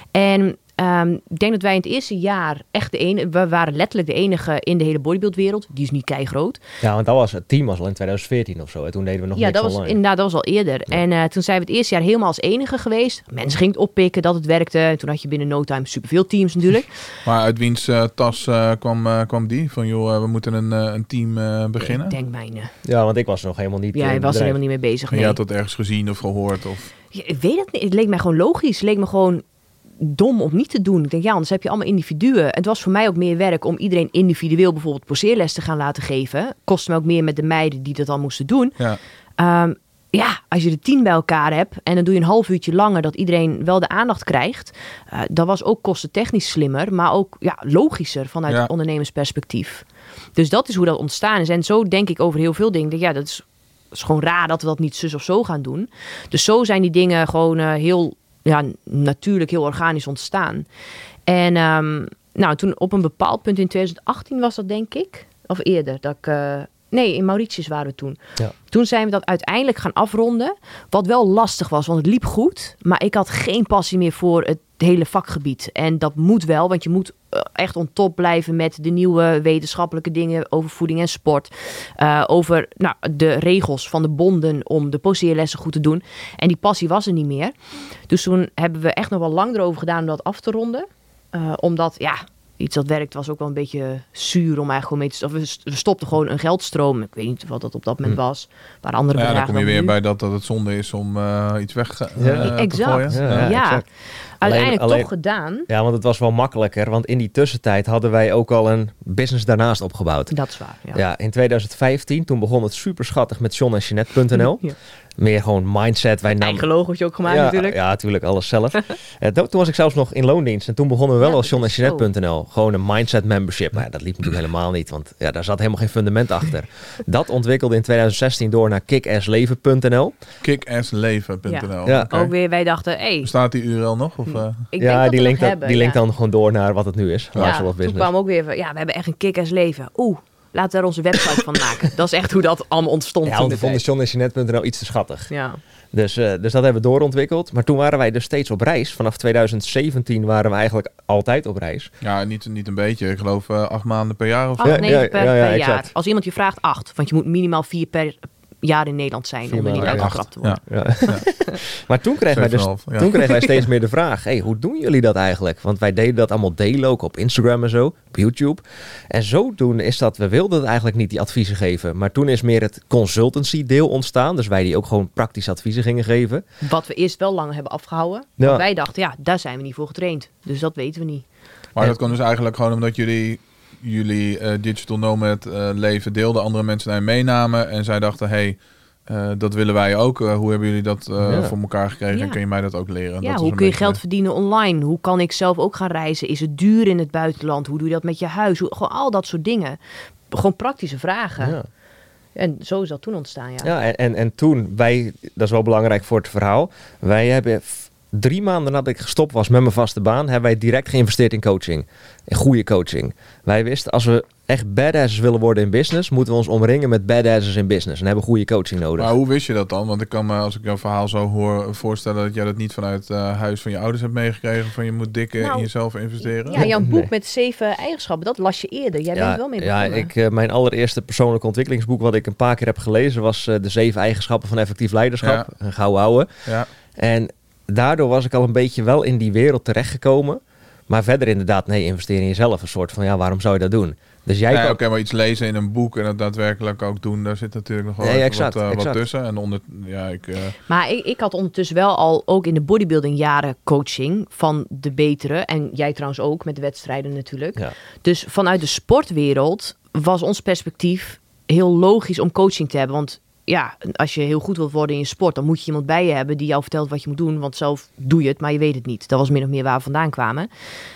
En um, ik denk dat wij in het eerste jaar echt de enige... We waren letterlijk de enige in de hele bodybuildwereld. Die is niet keigroot. Ja, want dat was, het team was al in twintig veertien of zo. En toen deden we nog Ja, niks dat was online. inderdaad dat was al eerder. Ja. En uh, toen zijn we het eerste jaar helemaal als enige geweest. Mensen gingen het oppikken dat het werkte. En toen had je binnen no time superveel teams natuurlijk. Maar uit wiens uh, tas uh, kwam, uh, kwam die? Van joh, uh, we moeten een, uh, een team uh, beginnen? Ik denk mijne. Ja, want ik was er nog helemaal niet Ja, in hij het was er bedrijf. helemaal niet mee bezig. En Nee. je had dat ergens gezien of gehoord? Of... Ja, ik weet het niet. Het leek mij gewoon logisch. Het leek me gewoon dom om niet te doen. Ik denk, ja, anders heb je allemaal individuen. Het was voor mij ook meer werk om iedereen individueel bijvoorbeeld poseerles te gaan laten geven. Kostte me ook meer met de meiden die dat dan moesten doen. Ja. Um, ja, als je de tien bij elkaar hebt en dan doe je een half uurtje langer dat iedereen wel de aandacht krijgt. Uh, dat was ook kostentechnisch slimmer, maar ook ja, logischer vanuit Ja. het ondernemersperspectief. Dus dat is hoe dat ontstaan is. En zo denk ik over heel veel dingen. Ik denk, ja, dat is, dat is gewoon raar dat we dat niet zus of zo gaan doen. Dus zo zijn die dingen gewoon uh, heel ja, natuurlijk, heel organisch ontstaan. En um, nou, toen op een bepaald punt in twintig achttien was dat, denk ik. Of eerder, dat ik... Uh, nee, in Mauritius waren we toen. Ja. Toen zijn we dat uiteindelijk gaan afronden. Wat wel lastig was, want het liep goed. Maar ik had geen passie meer voor het hele vakgebied. En dat moet wel, want je moet echt on top blijven met de nieuwe wetenschappelijke dingen over voeding en sport. Uh, over nou, de regels van de bonden om de poseerlessen goed te doen. En die passie was er niet meer. Dus toen hebben we echt nog wel lang erover gedaan om dat af te ronden. Uh, omdat, ja... Iets dat werkt was ook wel een beetje zuur om eigenlijk gewoon mee te... Of we, we stopten gewoon een geldstroom. Ik weet niet wat dat op dat moment was. Waar andere Ja, dan bedragen kom je dan weer nu. bij dat, dat het zonde is om uh, iets weg uh, Ja. te Exact. gooien. Ja, Ja, ja, exact. uiteindelijk Alleen- toch gedaan. Ja, want het was wel makkelijker. Want in die tussentijd hadden wij ook al een business daarnaast opgebouwd. Dat is waar, ja. Ja, in twintig vijftien, toen begon het super schattig met john en jeanette punt n l. Ja. Meer gewoon mindset. Wij namen... Eigen logootje ook gemaakt ja, natuurlijk. Ja, natuurlijk, alles zelf. uh, toen was ik zelfs nog in loondienst. En toen begonnen we wel Ja, als john en dat is jeanette punt n l. Gewoon een mindset membership. Maar ja, dat liep natuurlijk helemaal niet. Want ja, daar zat helemaal geen fundament achter. Dat ontwikkelde in twintig zestien door naar kick ass leven punt n l. Kickassleven punt n l. Ja. Oké. Ook weer, wij dachten, hé, hey, Bestaat die U R L nog? Of, uh... ik denk Ja, dat die we linkt, nog dan, hebben. die linkt ja. dan gewoon door naar wat het nu is. Ja, Marshall of toen Business. kwam ook weer, van, ja, we hebben echt een kick-ass leven. Oeh, laten we daar onze website van maken. Dat is echt hoe dat allemaal ontstond. Ja, toen want we de vonden tijd. john en jeanette punt n l iets te schattig. Ja. Dus, uh, dus dat hebben we doorontwikkeld. Maar toen waren wij dus steeds op reis. Vanaf twintig zeventien waren we eigenlijk altijd op reis. Ja, niet, niet een beetje. Ik geloof uh, acht maanden per jaar of zo. Acht, Ja, negen ja, per, ja, ja, per exact. jaar. Als iemand je vraagt, acht. Want je moet minimaal vier per jaar in Nederland zijn Vier om er niet maanden, uitgetrapt te Ja. worden. Ja. Maar toen kregen, wij dus, zeven komma vijf, ja. toen kregen wij steeds meer de vraag. Hey, hoe doen jullie dat eigenlijk? Want wij deden dat allemaal delen ook op Instagram en zo. Op YouTube. En zodoende is dat, we wilden het eigenlijk niet die adviezen geven. Maar toen is meer het consultancy deel ontstaan. Dus wij die ook gewoon praktische adviezen gingen geven. Wat we eerst wel lang hebben afgehouden. Ja. Want wij dachten, ja, daar zijn we niet voor getraind. Dus dat weten we niet. Maar Ja. dat kan dus eigenlijk gewoon omdat jullie, jullie uh, digital nomad uh, leven deelden. Andere mensen daarin meenamen. En zij dachten, hey, uh, dat willen wij ook. Uh, hoe hebben jullie dat uh, Ja. voor elkaar gekregen? Ja. En kun je mij dat ook leren? Ja, dat is hoe een kun je beetje geld de- verdienen online? Hoe kan ik zelf ook gaan reizen? Is het duur in het buitenland? Hoe doe je dat met je huis? Hoe, gewoon al dat soort dingen. Gewoon praktische vragen. Ja. En zo is dat toen ontstaan, ja. Ja, en, en, en toen, wij, dat is wel belangrijk voor het verhaal. Wij hebben f- drie maanden nadat ik gestopt was met mijn vaste baan, hebben wij direct geïnvesteerd in coaching. In goede coaching. Wij wisten, als we echt badasses willen worden in business, moeten we ons omringen met badasses in business. En hebben goede coaching nodig. Maar hoe wist je dat dan? Want ik kan me, als ik jouw verhaal zo hoor, voorstellen dat jij dat niet vanuit uh, huis van je ouders hebt meegekregen. Van je moet dik nou, in jezelf investeren. Ja, jouw boek nee. met zeven eigenschappen, dat las je eerder. Jij ja, bent wel mee begonnen. Ja, ik, uh, mijn allereerste persoonlijke ontwikkelingsboek wat ik een paar keer heb gelezen was uh, De zeven eigenschappen van effectief leiderschap. Ja. Een gouden ouwe. Ja. En daardoor was ik al een beetje wel in die wereld terechtgekomen. Maar verder inderdaad, nee, investeren in jezelf. Een soort van, ja, waarom zou je dat doen? Dus jij nee, kan... Oké, okay, maar iets lezen in een boek en het daadwerkelijk ook doen, daar zit natuurlijk nog wel nee, exact, wat, uh, exact. wat tussen. En onder, ja, ik, uh... Maar ik, ik had ondertussen wel al, ook in de bodybuilding jaren coaching van de betere. En jij trouwens ook, met de wedstrijden natuurlijk. Ja. Dus vanuit de sportwereld was ons perspectief heel logisch om coaching te hebben. Want ja, als je heel goed wilt worden in je sport, dan moet je iemand bij je hebben die jou vertelt wat je moet doen. Want zelf doe je het, maar je weet het niet. Dat was min of meer waar we vandaan kwamen.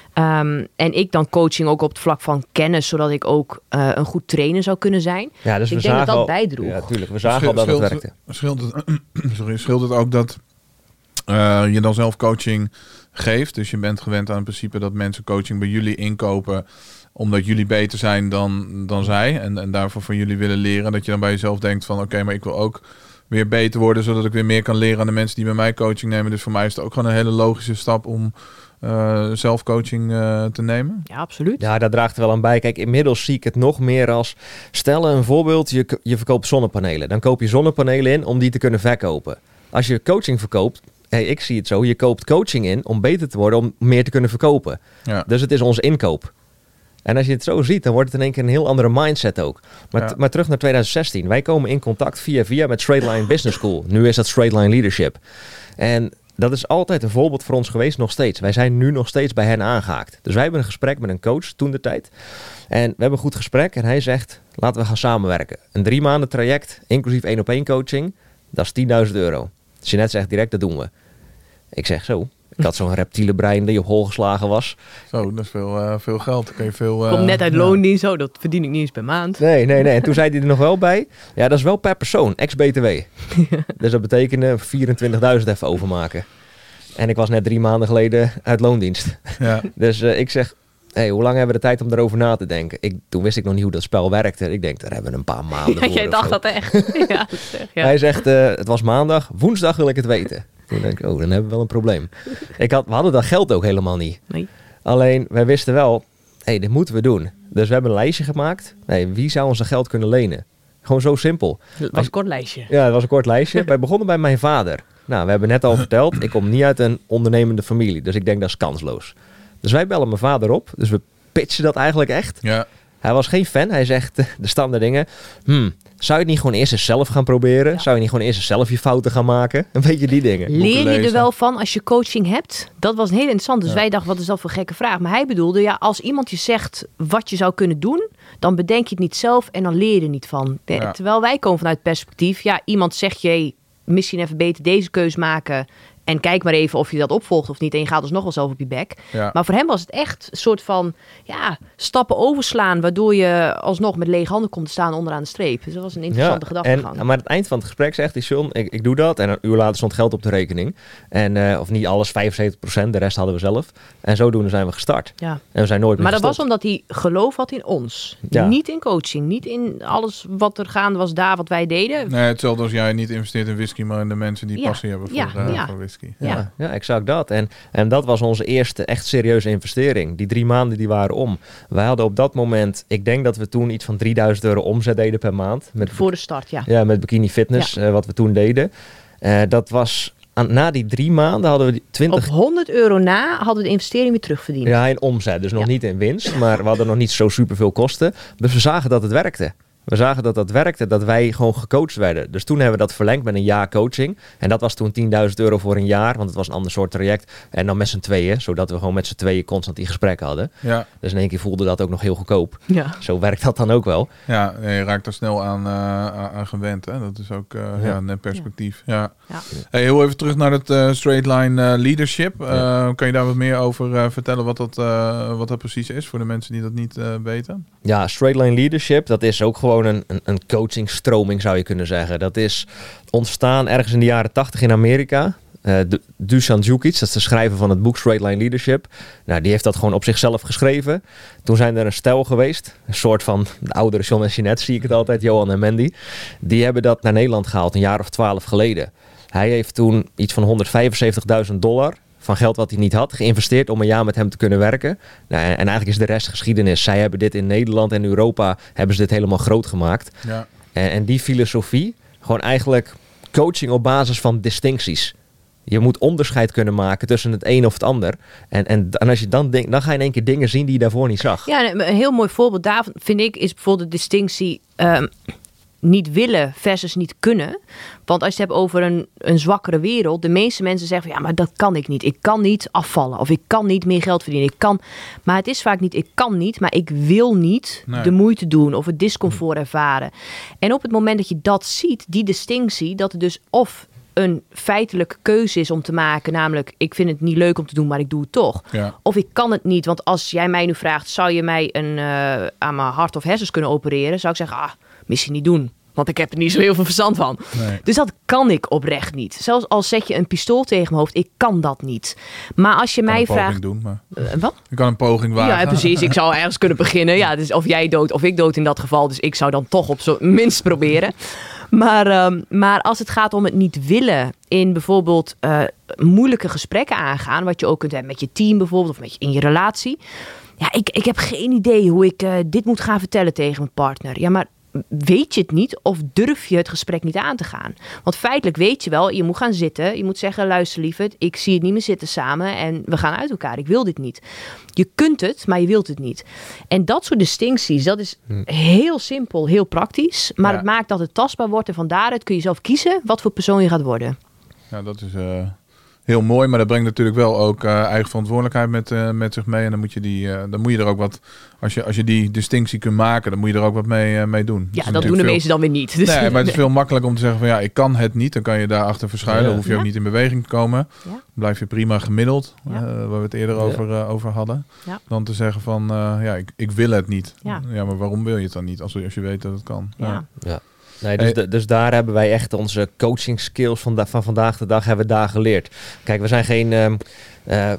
Um, en ik dan coaching ook op het vlak van kennis, zodat ik ook uh, een goed trainer zou kunnen zijn. Ja, dus ik we denk dat dat al, bijdroeg. Ja, tuurlijk. We zagen al dat het werkte. Scheelt het, sorry, scheelt het ook dat uh, je dan zelf coaching geeft? Dus je bent gewend aan het principe dat mensen coaching bij jullie inkopen omdat jullie beter zijn dan, dan zij. En, en daarvoor van jullie willen leren. Dat je dan bij jezelf denkt van oké, okay, maar ik wil ook weer beter worden, zodat ik weer meer kan leren aan de mensen die bij mij coaching nemen. Dus voor mij is het ook gewoon een hele logische stap om uh, zelfcoaching uh, te nemen. Ja, absoluut. Ja, daar draagt er wel aan bij. Kijk, inmiddels zie ik het nog meer als, stel een voorbeeld, je, je verkoopt zonnepanelen. Dan koop je zonnepanelen in om die te kunnen verkopen. Als je coaching verkoopt, hey, ik zie het zo, je koopt coaching in om beter te worden, om meer te kunnen verkopen. Ja. Dus het is onze inkoop. En als je het zo ziet, dan wordt het in één keer een heel andere mindset ook. Maar, Ja. t- maar terug naar twintig zestien. Wij komen in contact via via met Straight Line Business School. Nu is dat Straight Line Leadership. En dat is altijd een voorbeeld voor ons geweest, nog steeds. Wij zijn nu nog steeds bij hen aangehaakt. Dus wij hebben een gesprek met een coach toen de tijd. En we hebben een goed gesprek en hij zegt, laten we gaan samenwerken. Een drie maanden traject, inclusief één op één coaching, dat is tienduizend euro. Jeanette zegt direct, dat doen we. Ik zeg zo. Ik had zo'n reptiele brein die op hol geslagen was. Zo, dat is veel, uh, veel geld. Dan kun je veel, uh, Komt net uit ja. loondienst, zo, dat verdien ik niet eens per maand. Nee, nee, nee. En toen zei hij er nog wel bij. Ja, dat is wel per persoon, ex-B T W. Dus dat betekende vierentwintigduizend even overmaken. En ik was net drie maanden geleden uit loondienst. Ja. Dus uh, ik zeg, hey, hoe lang hebben we de tijd om daarover na te denken? Ik, toen wist ik nog niet hoe dat spel werkte. Ik denk, daar hebben we een paar maanden Ja, voor. jij of dacht zo. dat echt. Ja, dat is echt, ja. Hij zegt, uh, het was maandag, woensdag wil ik het weten. Toen denk ik, oh, dan hebben we wel een probleem. Ik had, we hadden dat geld ook helemaal niet. Nee. Alleen, wij wisten wel, hey, dit moeten we doen. Dus we hebben een lijstje gemaakt. Hey, wie zou ons dat geld kunnen lenen? Gewoon zo simpel. Dat was een kort lijstje. Ja, het was een kort lijstje. Wij begonnen bij mijn vader. Nou, we hebben net al verteld, ik kom niet uit een ondernemende familie. Dus ik denk, dat is kansloos. Dus wij bellen mijn vader op. Dus we pitchen dat eigenlijk echt. Ja. Hij was geen fan. Hij zegt de standaard dingen. Hmm, zou je het niet gewoon eerst eens zelf gaan proberen? Ja. Zou je niet gewoon eerst eens zelf je fouten gaan maken? Een beetje die dingen. Leer je er lezen. wel van als je coaching hebt? Dat was heel interessant. Dus Ja. wij dachten, wat is dat voor gekke vraag? Maar hij bedoelde, ja, als iemand je zegt wat je zou kunnen doen, dan bedenk je het niet zelf en dan leer je er niet van. De- Ja. Terwijl wij komen vanuit het perspectief, ja, iemand zegt je, hey, misschien even beter deze keus maken en kijk maar even of je dat opvolgt of niet. En je gaat dus nog wel zelf op je bek. Ja. Maar voor hem was het echt een soort van, ja, stappen overslaan, waardoor je alsnog met lege handen komt te staan onderaan de streep. Dus dat was een interessante gedachtegang. En, maar aan het eind van het gesprek zegt hij, John, ik, ik doe dat. En een uur later stond geld op de rekening. En, uh, of niet alles, vijfenzeventig procent. De rest hadden we zelf. En zodoende zijn we gestart. Ja. En we zijn nooit meer Maar dat was gestopt. omdat hij geloof had in ons. Ja. Niet in coaching. Niet in alles wat er gaande was daar, wat wij deden. Nee, hetzelfde als jij niet investeert in whisky, maar in de mensen die Ja. passie hebben voor, Ja, uh, ja. voor whisky. Ja. Ja, ja, exact dat. En, en dat was onze eerste echt serieuze investering. Die drie maanden die waren om. Wij hadden op dat moment, ik denk dat we toen iets van drieduizend euro omzet deden per maand. Met, Voor de start, ja. ja, met Bikini Fitness, eh, wat we toen deden. Eh, dat was, aan, na die drie maanden hadden we die twintig... Op honderd euro na hadden we de investering weer terugverdiend. Ja, in omzet. Dus nog Ja. niet in winst. Maar we hadden nog niet zo superveel kosten. Dus we zagen dat het werkte. We zagen dat dat werkte, dat wij gewoon gecoacht werden. Dus toen hebben we dat verlengd met een jaar coaching. En dat was toen tienduizend euro voor een jaar, want het was een ander soort traject. En dan met z'n tweeën, zodat we gewoon met z'n tweeën constant die gesprekken hadden. Ja, Dus in één keer voelde dat ook nog heel goedkoop. Ja. Zo werkt dat dan ook wel. ja, nee, je raakt er snel aan, uh, aan aan gewend. Hè? Dat is ook uh, ja. Ja. net perspectief. Ja. Ja. Hey, heel even terug naar het uh, straight line uh, leadership. Uh, Ja. Kan je daar wat meer over uh, vertellen wat dat, uh, wat dat precies is voor de mensen die dat niet uh, weten? Ja, Straight Line Leadership, dat is ook gewoon een, een, een coachingstroming zou je kunnen zeggen. Dat is ontstaan ergens in de jaren tachtig in Amerika. Uh, Dusan Djukic, dat is de schrijver van het boek Straight Line Leadership. Nou, die heeft dat gewoon op zichzelf geschreven. Toen zijn er een stel geweest. Een soort van de oudere John en Jeanette zie ik het altijd. Johan en Mandy. Die hebben dat naar Nederland gehaald een jaar of twaalf geleden. Hij heeft toen iets van honderdvijfenzeventigduizend dollar... van geld wat hij niet had, geïnvesteerd om een jaar met hem te kunnen werken. Nou, en eigenlijk is de rest geschiedenis. Zij hebben dit in Nederland en Europa hebben ze dit helemaal groot gemaakt. Ja. En, en die filosofie, gewoon eigenlijk coaching op basis van distincties. Je moet onderscheid kunnen maken tussen het een of het ander. En, en, en als je dan denkt, dan ga je in één keer dingen zien die je daarvoor niet zag. Ja, een heel mooi voorbeeld daarvan vind ik is bijvoorbeeld de distinctie um, niet willen versus niet kunnen. Want als je het hebt over een, een zwakkere wereld, de meeste mensen zeggen van ja, maar dat kan ik niet. Ik kan niet afvallen of ik kan niet meer geld verdienen. Ik kan, maar het is vaak niet ik kan niet, maar ik wil niet nee. de moeite doen of het discomfort ervaren. En op het moment dat je dat ziet, die distinctie, dat er dus of een feitelijke keuze is om te maken, namelijk ik vind het niet leuk om te doen, maar ik doe het toch. Ja. Of ik kan het niet, want als jij mij nu vraagt, zou je mij een, uh, aan mijn hart of hersens kunnen opereren, zou ik zeggen, ah, misschien niet doen. Want ik heb er niet zo heel veel verstand van. Nee. Dus dat kan ik oprecht niet. Zelfs al zet je een pistool tegen mijn hoofd, ik kan dat niet. Maar als je ik mij kan vraagt... een poging doen, maar... Uh, wat? Ik kan een poging wagen. Ja, precies. Ik zou ergens kunnen beginnen. Ja, dus of jij dood of ik dood in dat geval. Dus ik zou dan toch op zo minst proberen. Maar, um, maar als het gaat om het niet willen in bijvoorbeeld uh, moeilijke gesprekken aangaan, wat je ook kunt hebben met je team bijvoorbeeld of met je, in je relatie. Ja, ik, ik heb geen idee hoe ik uh, dit moet gaan vertellen tegen mijn partner. Ja, maar weet je het niet of durf je het gesprek niet aan te gaan? Want feitelijk weet je wel, je moet gaan zitten. Je moet zeggen, luister lieverd, ik zie het niet meer zitten samen en we gaan uit elkaar. Ik wil dit niet. Je kunt het, maar je wilt het niet. En dat soort distincties, dat is heel simpel, heel praktisch. Maar ja. het maakt dat het tastbaar wordt en van daaruit kun je zelf kiezen wat voor persoon je gaat worden. Ja, dat is... Uh... heel mooi, maar dat brengt natuurlijk wel ook uh, eigen verantwoordelijkheid met, uh, met zich mee. En dan moet je die, uh, dan moet je er ook wat, als je, als je die distinctie kunt maken, dan moet je er ook wat mee, uh, mee doen. Ja, dat, dat doen de veel... meesten dan weer niet. Dus nee, maar het is veel makkelijker om te zeggen van ja, ik kan het niet. Dan kan je daarachter verschuilen. Ja. Hoef je ja. ook niet in beweging te komen. Ja. Blijf je prima gemiddeld, ja. uh, waar we het eerder ja. over, uh, over hadden. Ja. Dan te zeggen van uh, ja, ik, ik wil het niet. Ja. ja, maar waarom wil je het dan niet? Als, als je weet dat het kan. Ja. Ja. ja. Nee, dus, de, dus daar hebben wij echt onze coaching skills van, da- van vandaag de dag hebben we daar geleerd. Kijk, we zijn geen... Um, uh,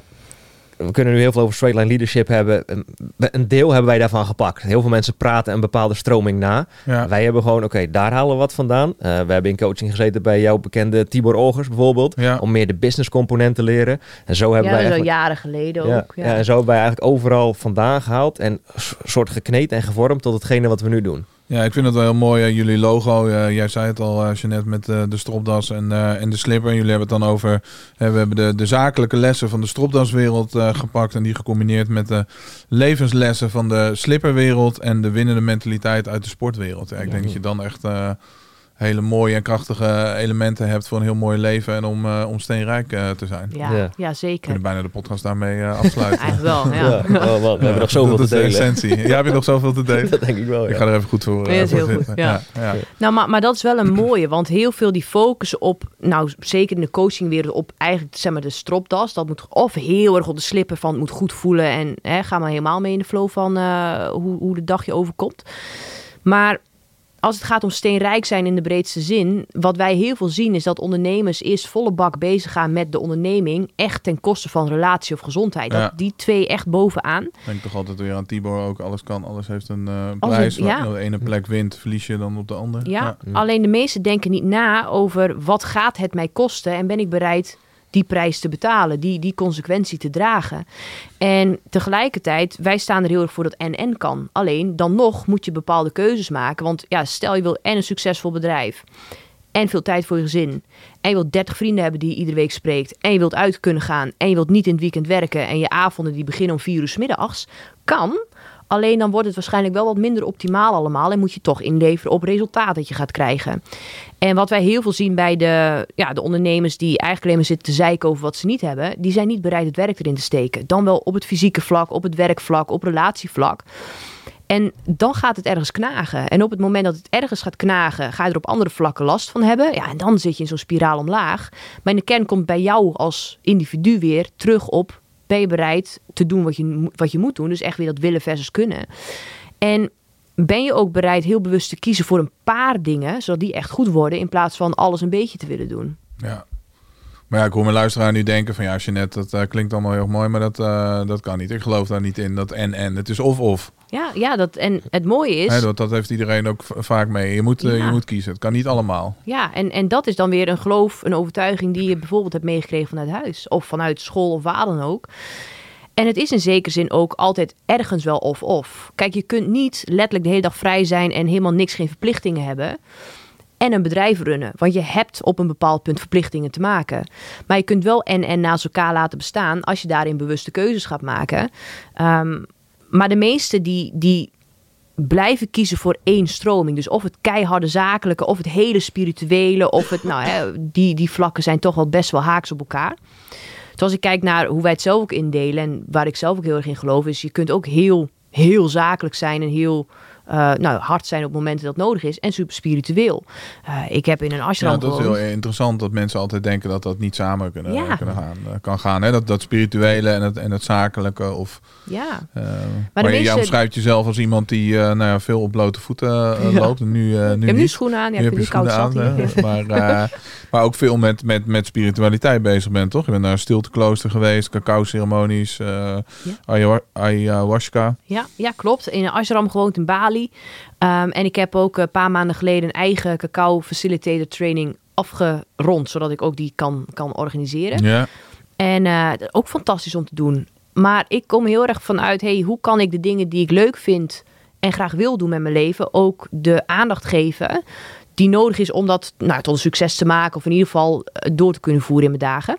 we kunnen nu heel veel over straight line leadership hebben. Een deel hebben wij daarvan gepakt. Heel veel mensen praten een bepaalde stroming na. Ja. Wij hebben gewoon, oké, okay, daar halen we wat vandaan. Uh, we hebben in coaching gezeten bij jouw bekende Tibor Olgers bijvoorbeeld. Ja. Om meer de business component te leren. En zo hebben ja, wij dat is al jaren geleden ja, ook. Ja. Ja, en zo hebben wij eigenlijk overal vandaan gehaald. En soort gekneed en gevormd tot hetgene wat we nu doen. Ja, ik vind het wel heel mooi. Uh, jullie logo, uh, jij zei het al, uh, Jeanette, met uh, de stropdas en, uh, en de slipper. Jullie hebben het dan over, uh, we hebben de, de zakelijke lessen van de stropdaswereld uh, gepakt en die gecombineerd met de levenslessen van de slipperwereld en de winnende mentaliteit uit de sportwereld. Ja, ik ja, denk ja. dat je dan echt uh, hele mooie en krachtige elementen hebt voor een heel mooi leven en om, uh, om steenrijk uh, te zijn. Ja, ja. ja, zeker. We kunnen bijna de podcast daarmee uh, afsluiten. Eigenlijk wel, ja. ja. Oh, man, we hebben nog zoveel dat te delen. Dat is de essentie. Ja, heb je nog zoveel te delen? Dat denk ik wel, ja. Ik ga er even goed voor. Uh, ja, dat is heel voor goed, ja. Ja, ja. Nou, maar, maar dat is wel een mooie, want heel veel die focussen op, nou zeker in de coachingwereld, op eigenlijk zeg maar de stropdas. Dat moet of heel erg op de slipper van het moet goed voelen en hè, ga maar helemaal mee in de flow van uh, hoe, hoe de dag je overkomt. Maar als het gaat om steenrijk zijn in de breedste zin, wat wij heel veel zien is dat ondernemers eerst volle bak bezig gaan met de onderneming, echt ten koste van relatie of gezondheid. Dat ja. die twee echt bovenaan. Ik denk toch altijd weer aan Tibor ook, alles kan, alles heeft een uh, prijs. Het, ja. De ene plek wint, verlies je dan op de andere. Ja, ja, alleen de meesten denken niet na over wat gaat het mij kosten en ben ik bereid die prijs te betalen, die, die consequentie te dragen. En tegelijkertijd, wij staan er heel erg voor dat en-en kan. Alleen, dan nog moet je bepaalde keuzes maken. Want ja, stel je wil en een succesvol bedrijf en veel tijd voor je gezin. En je wilt dertig vrienden hebben die je iedere week spreekt. En je wilt uit kunnen gaan. En je wilt niet in het weekend werken. En je avonden die beginnen om vier uur 's middags. Kan. Alleen dan wordt het waarschijnlijk wel wat minder optimaal allemaal. En moet je toch inleveren op resultaat dat je gaat krijgen. En wat wij heel veel zien bij de, ja, de ondernemers die eigenlijk alleen maar zitten te zeiken over wat ze niet hebben. Die zijn niet bereid het werk erin te steken. Dan wel op het fysieke vlak, op het werkvlak, op relatievlak. En dan gaat het ergens knagen. En op het moment dat het ergens gaat knagen, ga je er op andere vlakken last van hebben. Ja, en dan zit je in zo'n spiraal omlaag. Maar in de kern komt bij jou als individu weer terug op, ben je bereid te doen wat je, wat je moet doen? Dus echt weer dat willen versus kunnen. En ben je ook bereid heel bewust te kiezen voor een paar dingen, zodat die echt goed worden, in plaats van alles een beetje te willen doen? Ja. Maar ja, ik hoor mijn luisteraar nu denken van ja, Jeanette, dat uh, klinkt allemaal heel mooi, maar dat, uh, dat kan niet. Ik geloof daar niet in, dat en-en. Het is of-of. Ja, ja dat, en het mooie is... He, dat, dat heeft iedereen ook v- vaak mee. Je moet, uh, ja. je moet kiezen. Het kan niet allemaal. Ja, en, en dat is dan weer een geloof, een overtuiging die je bijvoorbeeld hebt meegekregen vanuit huis. Of vanuit school of waar dan ook. En het is in zekere zin ook altijd ergens wel of-of. Kijk, je kunt niet letterlijk de hele dag vrij zijn en helemaal niks, geen verplichtingen hebben. En een bedrijf runnen. Want je hebt op een bepaald punt verplichtingen te maken. Maar je kunt wel en en naast elkaar laten bestaan als je daarin bewuste keuzes gaat maken. Um, maar de meesten die, die blijven kiezen voor één stroming. Dus of het keiharde zakelijke, of het hele spirituele, of het, nou, hè, die, die vlakken zijn toch wel best wel haaks op elkaar. Dus als ik kijk naar hoe wij het zelf ook indelen en waar ik zelf ook heel erg in geloof, is je kunt ook heel, heel zakelijk zijn en heel uh, nou, hard zijn op momenten dat nodig is en super spiritueel. Uh, ik heb in een ashram Ja, dat gewoond. is heel interessant dat mensen altijd denken dat dat niet samen kunnen, Ja. kunnen gaan, uh, kan gaan. Hè? Dat, dat spirituele en het, en het zakelijke. Of, Ja. uh, Maar maar de je meeste- omschrijft jezelf als iemand die uh, nou ja, veel op blote voeten uh, Ja. loopt. En nu, uh, nu Je hebt nu niet. schoenen aan, ja, Nu ik heb je ben nu koud schoenen zat aan, hier. hè? maar, uh, maar ook veel met, met, met spiritualiteit bezig bent, toch? Je bent naar een stilteklooster geweest, cacao-ceremonies, uh, Ja. ayahu- ayahuasca. Ja, ja, klopt. In een ashram gewoond in Bali. Um, en ik heb ook een paar maanden geleden een eigen cacao facilitator training afgerond, zodat ik ook die kan, kan organiseren. Ja. En uh, ook fantastisch om te doen. Maar ik kom heel erg vanuit, hey, hoe kan ik de dingen die ik leuk vind en graag wil doen met mijn leven ook de aandacht geven die nodig is om dat nou, tot een succes te maken of in ieder geval door te kunnen voeren in mijn dagen.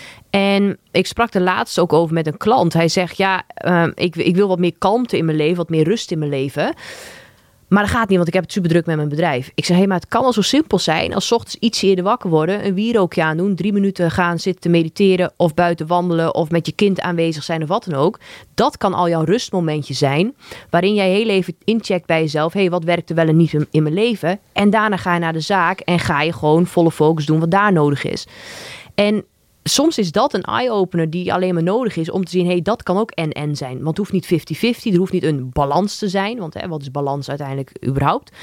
En ik sprak er laatst ook over met een klant. Hij zegt, ja, uh, ik, ik wil wat meer kalmte in mijn leven, wat meer rust in mijn leven. Maar dat gaat niet, want ik heb het super druk met mijn bedrijf. Ik zeg, hé, hey, maar het kan al zo simpel zijn als 's ochtends iets eerder wakker worden, een wierookje aandoen, drie minuten gaan zitten te mediteren of buiten wandelen of met je kind aanwezig zijn of wat dan ook. Dat kan al jouw rustmomentje zijn, waarin jij heel even incheckt bij jezelf, hé, hey, wat werkt er wel en niet in, in mijn leven? En daarna ga je naar de zaak en ga je gewoon volle focus doen wat daar nodig is. En soms is dat een eye-opener die alleen maar nodig is om te zien, hé, hey, dat kan ook en-en zijn. Want het hoeft niet vijftig vijftig, er hoeft niet een balans te zijn. Want hè, wat is balans uiteindelijk überhaupt?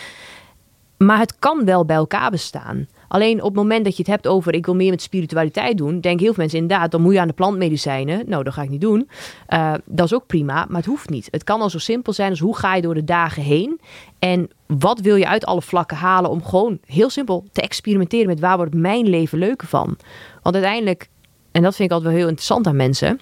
Maar het kan wel bij elkaar bestaan. Alleen op het moment dat je het hebt over, ik wil meer met spiritualiteit doen, denken heel veel mensen inderdaad, dan moet je aan de plantmedicijnen. Nou, dat ga ik niet doen. Uh, dat is ook prima, maar het hoeft niet. Het kan al zo simpel zijn als hoe ga je door de dagen heen? En wat wil je uit alle vlakken halen om gewoon heel simpel te experimenteren met waar wordt mijn leven leuker van? Want uiteindelijk, en dat vind ik altijd wel heel interessant aan mensen,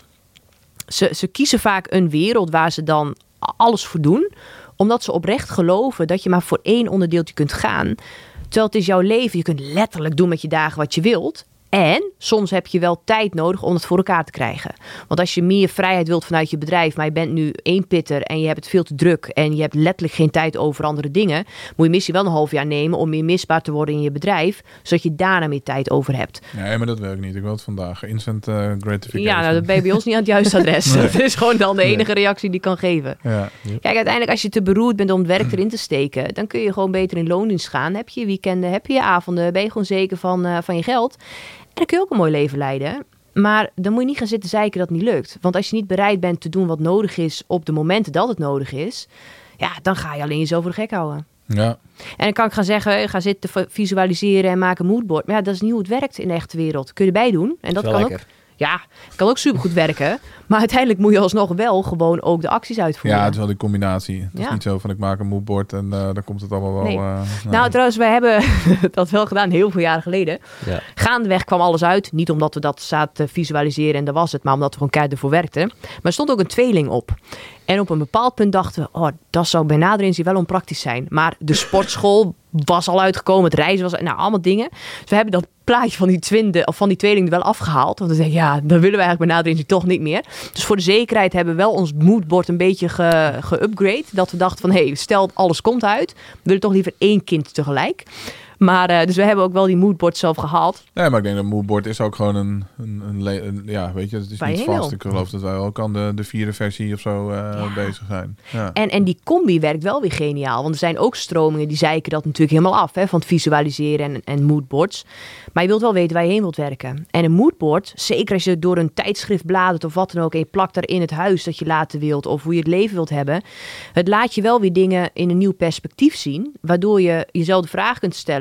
ze, ze kiezen vaak een wereld waar ze dan alles voor doen, omdat ze oprecht geloven dat je maar voor één onderdeeltje kunt gaan. Terwijl het is jouw leven, je kunt letterlijk doen met je dagen wat je wilt. En soms heb je wel tijd nodig om het voor elkaar te krijgen. Want als je meer vrijheid wilt vanuit je bedrijf, maar je bent nu één pitter en je hebt het veel te druk en je hebt letterlijk geen tijd over andere dingen, moet je missie wel een half jaar nemen om meer misbaar te worden in je bedrijf, zodat je daarna meer tijd over hebt. Nee, maar dat werkt niet. Ik wil het vandaag. Instant uh, gratification. Ja, nou, dat ben je bij ons niet aan het juiste adres. Nee. Dat is gewoon dan de enige nee. reactie die ik kan geven. Ja. Kijk, uiteindelijk als je te beroerd bent om het werk erin te steken, dan kun je gewoon beter in loondienst gaan. Heb je weekenden, heb je je avonden, ben je gewoon zeker van, uh, van je geld. En dan kun je ook een mooi leven leiden. Maar dan moet je niet gaan zitten zeiken dat het niet lukt. Want als je niet bereid bent te doen wat nodig is op de momenten dat het nodig is, ja, dan ga je alleen jezelf voor de gek houden. Ja. En dan kan ik gaan zeggen, ga zitten visualiseren en maken een moodboard. Maar ja, dat is niet hoe het werkt in de echte wereld. Kun je erbij doen. En dat kan lekker. ook. Ja, kan ook supergoed werken. Maar uiteindelijk moet je alsnog wel gewoon ook de acties uitvoeren. Ja, het is wel die combinatie. Het ja. is niet zo van ik maak een moodboard en uh, dan komt het allemaal wel... Nee. Uh, nou, nou, trouwens, wij hebben dat wel gedaan heel veel jaren geleden. Ja. Gaandeweg kwam alles uit. Niet omdat we dat zaten visualiseren en dat was het. Maar omdat we gewoon keihard ervoor werkten. Maar er stond ook een tweeling op. En op een bepaald punt dachten we, oh, dat zou bij nader inzien wel onpraktisch zijn. Maar de sportschool was al uitgekomen, het reizen was, nou, allemaal dingen. Dus we hebben dat plaatje van die twinde, of van die tweeling er wel afgehaald. Want we denken, ja, dan willen we eigenlijk bij nader inzien toch niet meer. Dus voor de zekerheid hebben we wel ons moodboard een beetje ge, geupgrade. Dat we dachten van, hé, hey, stel alles komt uit, we willen toch liever één kind tegelijk. Maar uh, dus we hebben ook wel die moodboard zelf gehaald. Nee, maar ik denk dat moodboard is ook gewoon een, een, een, le- een ja, weet je, het is Waar niet je vast. wil. Ik geloof dat wij ook aan de, de vierde versie of zo uh, Ja. bezig zijn. Ja. En, en die combi werkt wel weer geniaal. Want er zijn ook stromingen die zeiken dat natuurlijk helemaal af. Hè, van het visualiseren en, en moodboards. Maar je wilt wel weten waar je heen wilt werken. En een moodboard, zeker als je door een tijdschrift bladert of wat dan ook. En je plakt er in het huis dat je laten wilt. Of hoe je het leven wilt hebben. Het laat je wel weer dingen in een nieuw perspectief zien. Waardoor je jezelf de vraag kunt stellen.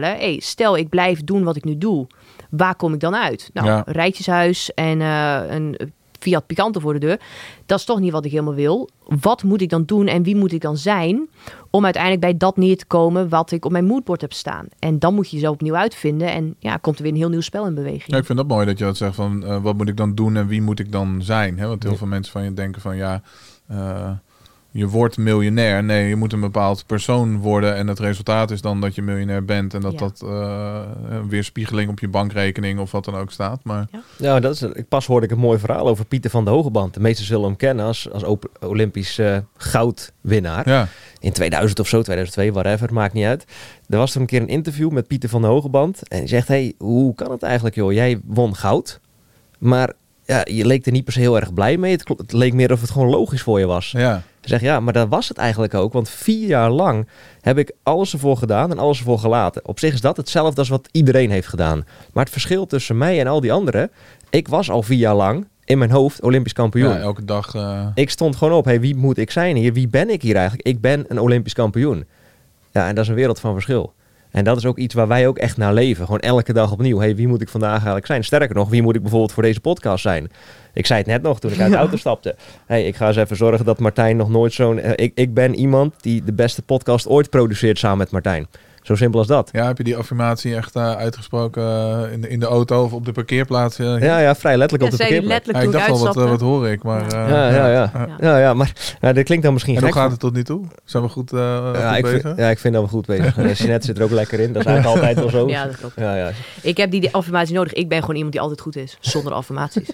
stellen. Hey, stel ik blijf doen wat ik nu doe. Waar kom ik dan uit? Nou, Ja. een rijtjeshuis en uh, een Fiat Picanto voor de deur. Dat is toch niet wat ik helemaal wil. Wat moet ik dan doen en wie moet ik dan zijn om uiteindelijk bij dat neer te komen wat ik op mijn moodboard heb staan? En dan moet je jezelf opnieuw uitvinden en ja, komt er weer een heel nieuw spel in beweging. Ja, ik vind dat mooi dat je dat zegt van uh, wat moet ik dan doen en wie moet ik dan zijn? Hè? Want heel Ja. veel mensen van je denken van ja, uh, je wordt miljonair. Nee, je moet een bepaald persoon worden en het resultaat is dan dat je miljonair bent en dat Ja. dat uh, een weerspiegeling op je bankrekening of wat dan ook staat. Maar Ja, dat is, ik pas hoorde ik een mooi verhaal over Pieter van de Hogeband. De meesten zullen hem kennen als, als op, Olympisch uh, goudwinnaar. ja, In tweeduizend of zo, tweeduizend twee, whatever, maakt niet uit. Er was er een keer een interview met Pieter van de Hogeband. En hij zegt, hey, hoe kan het eigenlijk joh? Jij won goud, maar ja, je leek er niet per se heel erg blij mee. Het, kl- het leek meer of het gewoon logisch voor je was. ja. Hij zegt, ja, maar dat was het eigenlijk ook. Want vier jaar lang heb ik alles ervoor gedaan en alles ervoor gelaten. Op zich is dat hetzelfde als wat iedereen heeft gedaan. Maar het verschil tussen mij en al die anderen... Ik was al vier jaar lang in mijn hoofd Olympisch kampioen. Ja, elke dag. Uh... Ik stond gewoon op, hey, wie moet ik zijn hier? Wie ben ik hier eigenlijk? Ik ben een Olympisch kampioen. Ja, en dat is een wereld van verschil. En dat is ook iets waar wij ook echt naar leven. Gewoon elke dag opnieuw. Hey, wie moet ik vandaag eigenlijk zijn? Sterker nog, wie moet ik bijvoorbeeld voor deze podcast zijn? Ik zei het net nog toen ik uit de auto stapte. Hey, ik ga eens even zorgen dat Martijn nog nooit zo'n... Uh, ik, ik ben iemand die de beste podcast ooit produceert samen met Martijn. Zo simpel als dat. Ja, heb je die affirmatie echt uh, uitgesproken uh, in, de, in de auto of op de parkeerplaats? Uh, Ja, ja, vrij letterlijk Ja, op de zei die parkeerplaats. Ja, ik letterlijk toen dacht ik al, wat, uh, uitstapte. wat hoor ik? Maar, uh, Ja, ja, ja. ja. Ja. Ja, ja, maar nou, dat klinkt dan misschien En hoe gek. gaat het tot nu toe? Zijn we goed, uh, Ja, goed ik bezig? vind, ja, ik vind dat we goed bezig zijn. Jeanette zit er ook lekker in. Dat is eigenlijk altijd wel zo. Ja, dat klopt. Ja, ja. Ik heb die, die affirmatie nodig. Ik ben gewoon iemand die altijd goed is. Zonder affirmaties.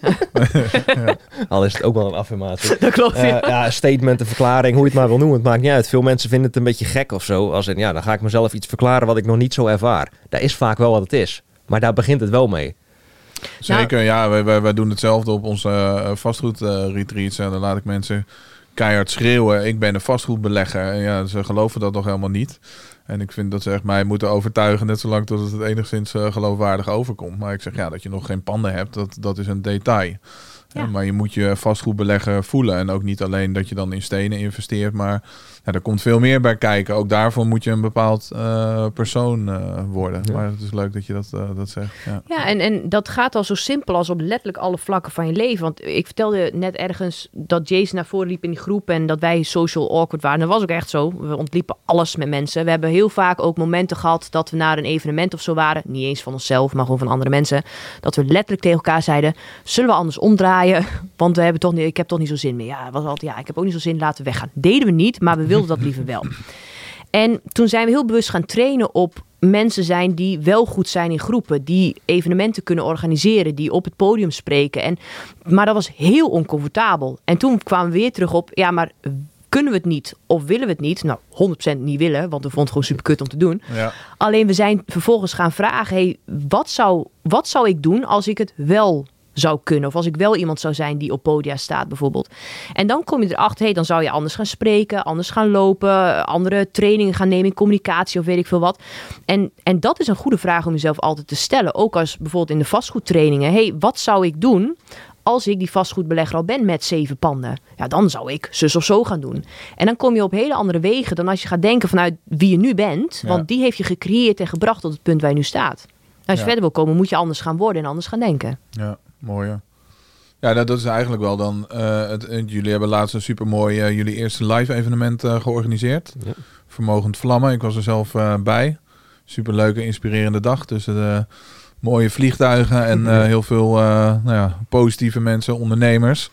Al is het ook wel een affirmatie. Dat klopt, Eh, ja. ja, een statement, een verklaring, hoe je het maar wil noemen. Het maakt niet uit. Veel mensen vinden het een beetje gek of zo. Als in, ja, dan ga ik mezelf iets verklaren wat ik nog niet zo ervaar. Dat is vaak wel wat het is. Maar daar begint het wel mee. Zeker, ja. Wij, wij, wij doen hetzelfde op onze uh, vastgoedretreats. En dan laat ik mensen keihard schreeuwen. Ik ben een vastgoedbelegger. En ja, ze geloven dat nog helemaal niet. En ik vind dat ze echt mij moeten overtuigen, net zolang tot het enigszins uh, geloofwaardig overkomt. Maar ik zeg, ja, dat je nog geen panden hebt, dat, dat is een detail. Ja. Ja, maar je moet je vastgoedbelegger voelen. En ook niet alleen dat je dan in stenen investeert, maar ja, er komt veel meer bij kijken. Ook daarvoor moet je een bepaald uh, persoon uh, worden. Ja. Maar het is leuk dat je dat, uh, dat zegt. Ja. Ja, en, en dat gaat al zo simpel als op letterlijk alle vlakken van je leven. Want ik vertelde net ergens dat Jason naar voren liep in die groep en dat wij social awkward waren. Dat was ook echt zo. We ontliepen alles met mensen. We hebben heel vaak ook momenten gehad dat we naar een evenement of zo waren. Niet eens van onszelf, maar gewoon van andere mensen. Dat we letterlijk tegen elkaar zeiden, zullen we anders omdraaien? Want we hebben toch niet, ik heb toch niet zo zin meer. Ja, het was altijd, ja, ik heb ook niet zo zin, laten we weggaan. Deden we niet, maar we wilden dat liever wel. En toen zijn we heel bewust gaan trainen op mensen zijn die wel goed zijn in groepen, die evenementen kunnen organiseren, die op het podium spreken. En, maar dat was heel oncomfortabel. En toen kwamen we weer terug op, ja, maar kunnen we het niet of willen we het niet? Nou, honderd procent niet willen, want we vonden het gewoon super kut om te doen. Ja. Alleen we zijn vervolgens gaan vragen, hey, wat zou, wat zou ik doen als ik het wel zou kunnen? Of als ik wel iemand zou zijn die op podia staat bijvoorbeeld. En dan kom je erachter, hey, dan zou je anders gaan spreken, anders gaan lopen, andere trainingen gaan nemen in communicatie of weet ik veel wat. En, en dat is een goede vraag om jezelf altijd te stellen. Ook als bijvoorbeeld in de vastgoedtrainingen. Hey, wat zou ik doen als ik die vastgoedbelegger al ben met zeven panden? Ja, dan zou ik zus of zo gaan doen. En dan kom je op hele andere wegen dan als je gaat denken vanuit wie je nu bent. Ja. Want die heeft je gecreëerd en gebracht tot het punt waar je nu staat. Als je Ja. verder wil komen, moet je anders gaan worden en anders gaan denken. Ja, mooi. Ja, ja dat, dat is eigenlijk wel dan. Uh, het, het, jullie hebben laatst een supermooi, uh, jullie eerste live evenement uh, georganiseerd. Ja. Vermogend Vlammen. Ik was er zelf uh, bij. Superleuke, inspirerende dag tussen de mooie vliegtuigen en uh, heel veel uh, nou ja, positieve mensen, ondernemers.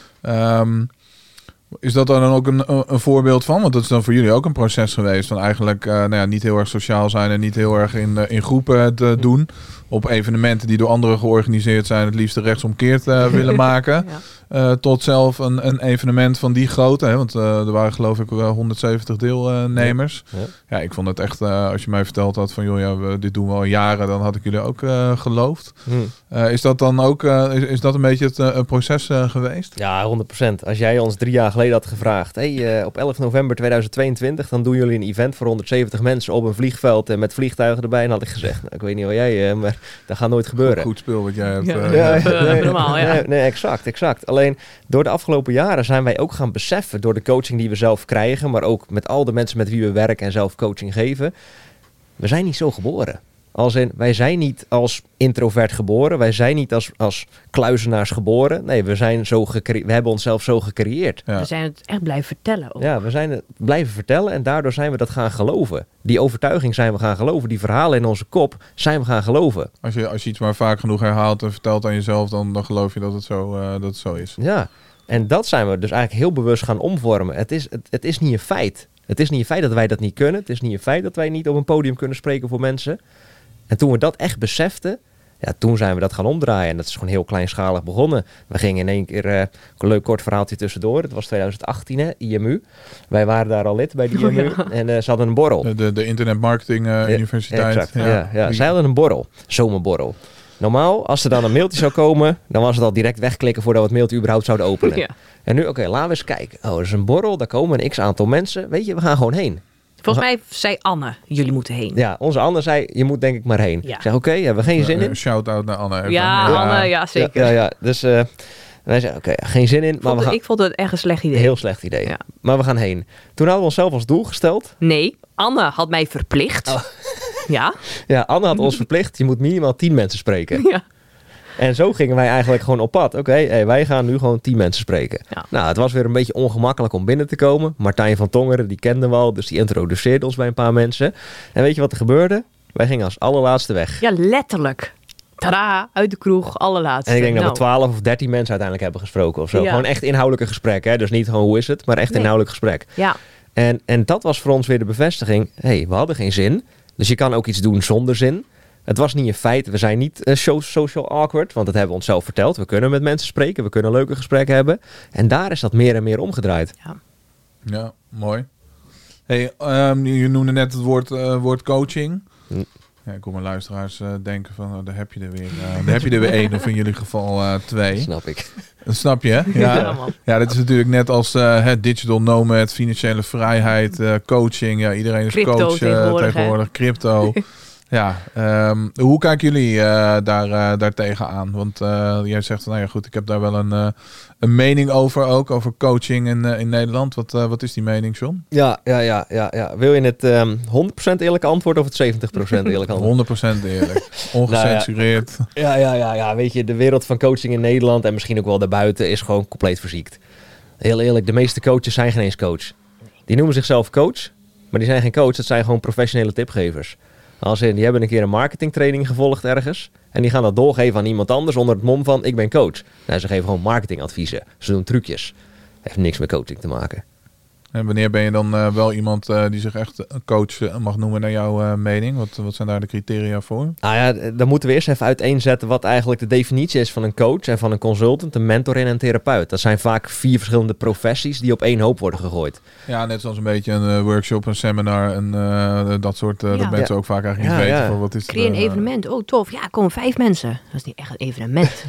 Um, Is dat dan ook een, een voorbeeld van? Want dat is dan voor jullie ook een proces geweest van eigenlijk uh, nou ja, niet heel erg sociaal zijn en niet heel erg in, uh, in groepen te doen. Op evenementen die door anderen georganiseerd zijn, het liefst rechtsomkeerd uh, willen maken. Ja. Uh, tot zelf een, een evenement van die grootte. Hè? Want uh, er waren geloof ik wel honderdzeventig deelnemers. Ja. Ja, ik vond het echt, uh, als je mij verteld had van joh, ja, we, dit doen we al jaren, dan had ik jullie ook uh, geloofd. Hmm. Uh, is dat dan ook, uh, is, is dat een beetje het uh, proces uh, geweest? Ja, honderd procent. Als jij ons drie jaar geleden had gevraagd, hey, uh, op elf november tweeduizend tweeëntwintig, dan doen jullie een event voor honderdzeventig mensen op een vliegveld en met vliegtuigen erbij. En dan had ik gezegd, nou, ik weet niet wat jij, uh, maar dat gaat nooit gebeuren. Goed spul wat jij hebt. Ja. Uh, Ja, Ja, nee, normaal, ja. nee, nee, exact, exact. Alleen door de afgelopen jaren zijn wij ook gaan beseffen, door de coaching die we zelf krijgen, maar ook met al de mensen met wie we werken en zelf coaching geven, we zijn niet zo geboren. Als in, wij zijn niet als introvert geboren. Wij zijn niet als, als kluizenaars geboren. Nee, we, zijn zo gecre- we hebben onszelf zo gecreëerd. Ja. We zijn het echt blijven vertellen. Ook. Ja, we zijn het blijven vertellen en daardoor zijn we dat gaan geloven. Die overtuiging zijn we gaan geloven. Die verhalen in onze kop zijn we gaan geloven. Als je, als je iets maar vaak genoeg herhaalt en vertelt aan jezelf, dan, dan geloof je dat het, zo, uh, dat het zo is. Ja, en dat zijn we dus eigenlijk heel bewust gaan omvormen. Het is, het, het is niet een feit. Het is niet een feit dat wij dat niet kunnen. Het is niet een feit dat wij niet op een podium kunnen spreken voor mensen. En toen we dat echt beseften, ja, toen zijn we dat gaan omdraaien. En dat is gewoon heel kleinschalig begonnen. We gingen in één keer, uh, een leuk kort verhaaltje tussendoor. Het was twintig achttien, hè, I M U. Wij waren daar al lid bij de I M U. Oh, ja. En uh, ze hadden een borrel. De, de, de Internet Marketing uh, Universiteit. Exact, ja. Ja, ja. Zij hadden een borrel. Zomerborrel. Normaal, als er dan een mailtje zou komen, dan was het al direct wegklikken voordat we het mailtje überhaupt zouden openen. Ja. En nu, oké, okay, laten we eens kijken. Oh, er is een borrel, daar komen een x-aantal mensen. Weet je, we gaan gewoon heen. Volgens mij zei Anne, jullie moeten heen. Ja, onze Anne zei, je moet denk ik maar heen. Ja. Ik zeg, oké, okay, hebben we geen zin in? Een shout-out naar Anne. Even. Ja, Anne, ja zeker. Ja, ja, ja. Dus uh, wij zeiden, oké, okay, geen zin in. Maar Vond we het, gaan... Ik vond het echt een slecht idee. Heel slecht idee. Ja. Maar we gaan heen. Toen hadden we onszelf als doel gesteld. Nee, Anne had mij verplicht. Oh. Ja? Ja, Anne had ons verplicht, je moet minimaal tien mensen spreken. Ja. En zo gingen wij eigenlijk gewoon op pad. Oké, okay, hey, wij gaan nu gewoon tien mensen spreken. Ja. Nou, het was weer een beetje ongemakkelijk om binnen te komen. Martijn van Tongeren, die kenden we al, dus die introduceerde ons bij een paar mensen. En weet je wat er gebeurde? Wij gingen als allerlaatste weg. Ja, letterlijk. Tadaa, uit de kroeg, allerlaatste. En ik denk nou. dat we twaalf of dertien mensen uiteindelijk hebben gesproken of zo. Ja. Gewoon echt inhoudelijke gesprekken. Hè? Dus niet gewoon hoe is het, maar echt Nee. inhoudelijk gesprek. Ja, En, en dat was voor ons weer de bevestiging. Hé, hey, we hadden geen zin. Dus je kan ook iets doen zonder zin. Het was niet een feit. We zijn niet uh, so- social awkward. Want dat hebben we onszelf verteld. We kunnen met mensen spreken. We kunnen leuke gesprekken hebben. En daar is dat meer en meer omgedraaid. ja. Ja, mooi. Hey, um, je noemde net het woord, uh, woord coaching. Hm. Ja, ik hoor mijn luisteraars uh, denken van, oh, daar heb je er weer. Uh, daar heb je er weer één, of in jullie geval uh, twee. Snap ik. Dat snap je, hè? Ja, Ja, man. ja, dit is natuurlijk net als uh, het digital nomad, financiële vrijheid, uh, coaching. Ja, iedereen is Crypto coach uh, tegenwoordig, tegenwoordig. Crypto. Ja, um, hoe kijken jullie uh, daar, uh, daar tegenaan? Want uh, jij zegt, nou ja goed, ik heb daar wel een, uh, een mening over ook, over coaching in, uh, in Nederland. Wat, uh, wat is die mening, John? Ja, ja, ja, ja, ja. Wil je het um, honderd procent eerlijk antwoord of het zeventig procent eerlijk antwoord? honderd procent eerlijk. Ongecensureerd. Ja, ja, ja, ja. Weet je, de wereld van coaching in Nederland en misschien ook wel daarbuiten is gewoon compleet verziekt. Heel eerlijk, de meeste coaches zijn geen eens coach. Die noemen zichzelf coach, maar die zijn geen coach. Dat zijn gewoon professionele tipgevers. Als in, die hebben een keer een marketingtraining gevolgd ergens. En die gaan dat doorgeven aan iemand anders onder het mom van, ik ben coach. Nou, ze geven gewoon marketingadviezen. Ze doen trucjes. Heeft niks met coaching te maken. En wanneer ben je dan uh, wel iemand uh, die zich echt een coach uh, mag noemen naar jouw uh, mening? Wat, wat zijn daar de criteria voor? Nou ja, dan moeten we eerst even uiteenzetten wat eigenlijk de definitie is van een coach en van een consultant, een mentor en een therapeut. Dat zijn vaak vier verschillende professies die op één hoop worden gegooid. Ja, net zoals een beetje een uh, workshop, een seminar en uh, dat soort, uh, Ja. dat mensen Ja. ook vaak eigenlijk Ja, niet weten ja. van wat is Creëer een er, uh, evenement. Oh, tof. Ja, er komen vijf mensen. Dat is niet echt een evenement.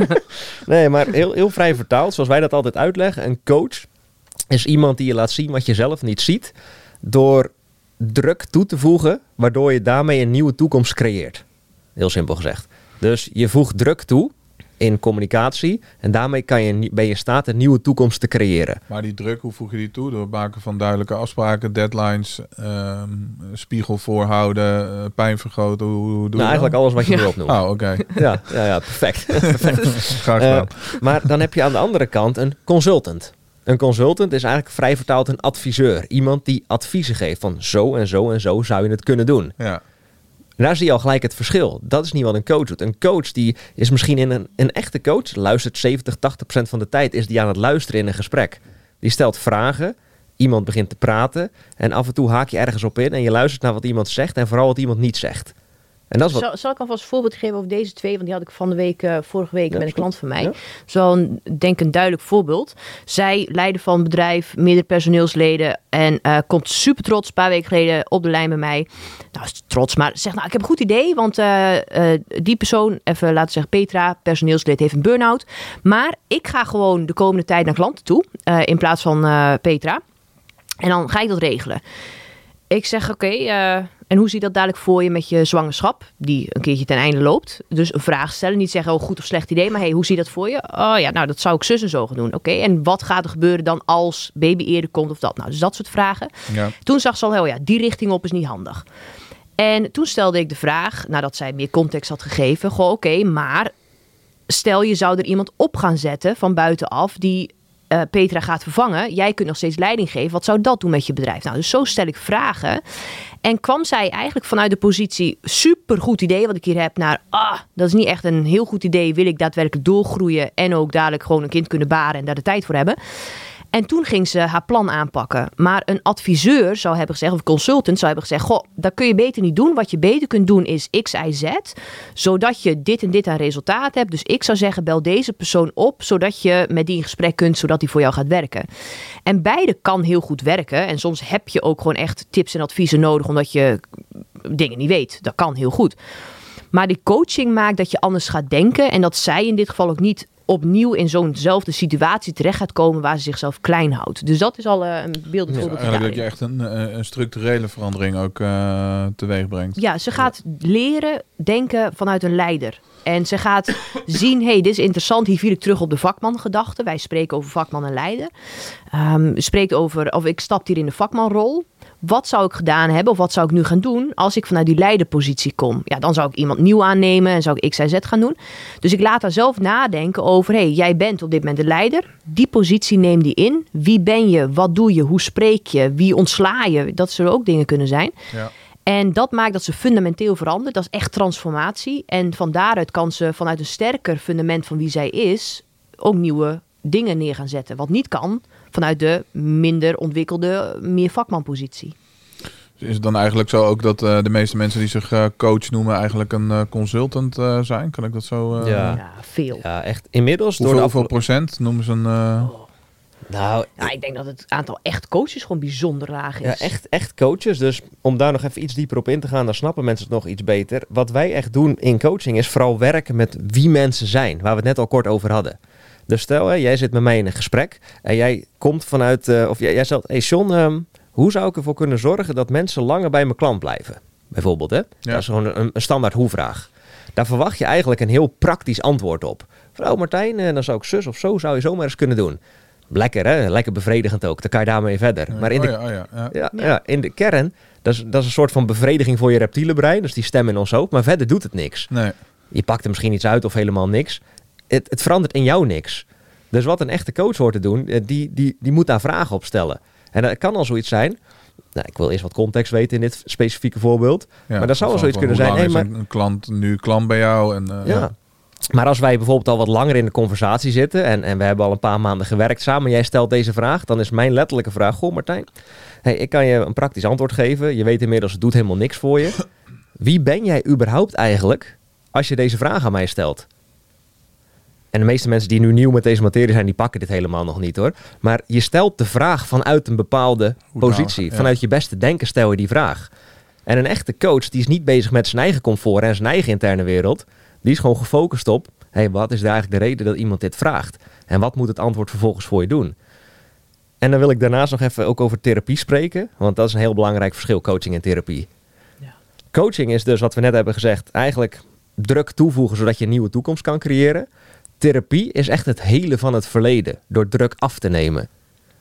Nee, maar heel, heel vrij vertaald, zoals wij dat altijd uitleggen, een coach is iemand die je laat zien wat je zelf niet ziet, door druk toe te voegen, waardoor je daarmee een nieuwe toekomst creëert. Heel simpel gezegd. Dus je voegt druk toe in communicatie en daarmee kan je, ben je in staat een nieuwe toekomst te creëren. Maar die druk, hoe voeg je die toe? Door het maken van duidelijke afspraken, deadlines, um, spiegel voorhouden, uh, pijn vergroten. Hoe, hoe doe je Nou, eigenlijk dat? alles wat je Ja. wil opnoemen. Oh, oké. Okay. Ja, ja, ja, perfect. perfect. Graag Eh, gedaan. maar dan heb je aan de andere kant een consultant. Een consultant is eigenlijk vrij vertaald een adviseur. Iemand die adviezen geeft van zo en zo en zo zou je het kunnen doen. Ja. En daar zie je al gelijk het verschil. Dat is niet wat een coach doet. Een coach die is misschien in een, een echte coach, luistert zeventig, tachtig procent van de tijd is die aan het luisteren in een gesprek. Die stelt vragen, iemand begint te praten en af en toe haak je ergens op in en je luistert naar wat iemand zegt en vooral wat iemand niet zegt. En dat is wat... Zal, zal ik alvast een voorbeeld geven over deze twee? Want die had ik van de week, uh, vorige week Ja, met is een klant van mij. Ja. Zo een, denk een duidelijk voorbeeld. Zij leiden van een bedrijf, meerdere personeelsleden. En uh, komt super trots, een paar weken geleden op de lijn bij mij. Nou, is trots, maar zegt, nou, ik heb een goed idee. Want uh, uh, die persoon, even laten zeggen Petra, personeelslid, heeft een burn-out. Maar ik ga gewoon de komende tijd naar klanten toe. Uh, in plaats van uh, Petra. En dan ga ik dat regelen. Ik zeg, oké, okay, uh, en hoe zie je dat dadelijk voor je met je zwangerschap? Die een keertje ten einde loopt. Dus een vraag stellen, niet zeggen, oh, goed of slecht idee. Maar hey, hoe zie je dat voor je? Oh ja, nou, dat zou ik zus en zo gaan doen. Oké, okay, en wat gaat er gebeuren dan als baby eerder komt of dat? Nou, dus dat soort vragen. Ja. Toen zag ze al, oh ja, die richting op is niet handig. En toen stelde ik de vraag, nadat zij meer context had gegeven, goh, oké, okay, maar stel je zou er iemand op gaan zetten van buitenaf die uh, Petra gaat vervangen. Jij kunt nog steeds leiding geven. Wat zou dat doen met je bedrijf? Nou, dus zo stel ik vragen. En kwam zij eigenlijk vanuit de positie supergoed idee wat ik hier heb naar, ah, dat is niet echt een heel goed idee. Wil ik daadwerkelijk doorgroeien en ook dadelijk gewoon een kind kunnen baren en daar de tijd voor hebben. En toen ging ze haar plan aanpakken. Maar een adviseur zou hebben gezegd, of een consultant zou hebben gezegd, goh, dat kun je beter niet doen. Wat je beter kunt doen is X, Y, Z. Zodat je dit en dit aan resultaat hebt. Dus ik zou zeggen, bel deze persoon op, zodat je met die in gesprek kunt, zodat die voor jou gaat werken. En beide kan heel goed werken. En soms heb je ook gewoon echt tips en adviezen nodig, omdat je dingen niet weet. Dat kan heel goed. Maar die coaching maakt dat je anders gaat denken. En dat zij in dit geval ook niet opnieuw in zo'nzelfde situatie terecht gaat komen waar ze zichzelf klein houdt. Dus dat is al uh, een beeldend ja, voorbeeld. Eigenlijk dat je echt een, een structurele verandering ook uh, teweeg brengt. Ja, ze gaat ja. leren denken vanuit een leider. En ze gaat zien, hey, dit is interessant. Hier viel ik terug op de vakmangedachte. Wij spreken over vakman en leider. Um, spreekt over, of ik stap hier in de vakmanrol. Wat zou ik gedaan hebben of wat zou ik nu gaan doen als ik vanuit die leiderpositie kom? Ja, dan zou ik iemand nieuw aannemen en zou ik X, Y, Z gaan doen. Dus ik laat haar zelf nadenken over, hé, hey, jij bent op dit moment de leider. Die positie neem die in. Wie ben je? Wat doe je? Hoe spreek je? Wie ontsla je? Dat zullen ook dingen kunnen zijn. Ja. En dat maakt dat ze fundamenteel verandert. Dat is echt transformatie. En van daaruit kan ze vanuit een sterker fundament van wie zij is ook nieuwe dingen neer gaan zetten. Wat niet kan vanuit de minder ontwikkelde, meer vakmanpositie. Is het dan eigenlijk zo ook dat uh, de meeste mensen die zich uh, coach noemen eigenlijk een uh, consultant uh, zijn? Kan ik dat zo... Uh, ja. ja, veel. Ja, echt. Inmiddels... Hoeveel, door de hoeveel procent noemen ze een... Uh... Oh. Nou, ja, ik denk dat het aantal echt coaches gewoon bijzonder laag is. Ja, echt, echt coaches. Dus om daar nog even iets dieper op in te gaan, dan snappen mensen het nog iets beter. Wat wij echt doen in coaching is vooral werken met wie mensen zijn, waar we het net al kort over hadden. Dus stel, hè, jij zit met mij in een gesprek en jij komt vanuit, uh, of jij, jij stelt, hey John, um, hoe zou ik ervoor kunnen zorgen dat mensen langer bij mijn klant blijven? Bijvoorbeeld, hè? Ja. Dat is gewoon een, een standaard hoe-vraag. Daar verwacht je eigenlijk een heel praktisch antwoord op. Vrouw Martijn, uh, dan zou ik zus of zo, zou je zomaar eens kunnen doen. Lekker, hè? Lekker bevredigend ook. Dan kan je daarmee verder. Ja, maar in de, oh ja, oh ja, ja. Ja, ja. Ja, in de kern, dat is, dat is een soort van bevrediging voor je reptiele brein. Dus die stem in ons hoofd. Maar verder doet het niks. Nee. Je pakt er misschien iets uit of helemaal niks. Het, het verandert in jou niks. Dus wat een echte coach hoort te doen, die, die, die moet daar vragen op stellen. En dat kan al zoiets zijn. Nou, ik wil eerst wat context weten in dit specifieke voorbeeld. Ja, maar dat zou al zoiets kunnen zijn. Hey, maar een klant nu klant bij jou? En, uh, ja. ja. Maar als wij bijvoorbeeld al wat langer in de conversatie zitten en, en we hebben al een paar maanden gewerkt samen, jij stelt deze vraag, dan is mijn letterlijke vraag, goh Martijn, hey, ik kan je een praktisch antwoord geven. Je weet inmiddels, het doet helemaal niks voor je. Wie ben jij überhaupt eigenlijk als je deze vraag aan mij stelt? En de meeste mensen die nu nieuw met deze materie zijn, die pakken dit helemaal nog niet hoor. Maar je stelt de vraag vanuit een bepaalde positie. Nou, ja. Vanuit je beste denken stel je die vraag. En een echte coach, die is niet bezig met zijn eigen comfort en zijn eigen interne wereld. Die is gewoon gefocust op, hey, wat is er eigenlijk de reden dat iemand dit vraagt? En wat moet het antwoord vervolgens voor je doen? En dan wil ik daarnaast nog even ook over therapie spreken. Want dat is een heel belangrijk verschil, coaching en therapie. Ja. Coaching is dus, wat we net hebben gezegd, eigenlijk druk toevoegen zodat je een nieuwe toekomst kan creëren. Therapie is echt het helen van het verleden, door druk af te nemen.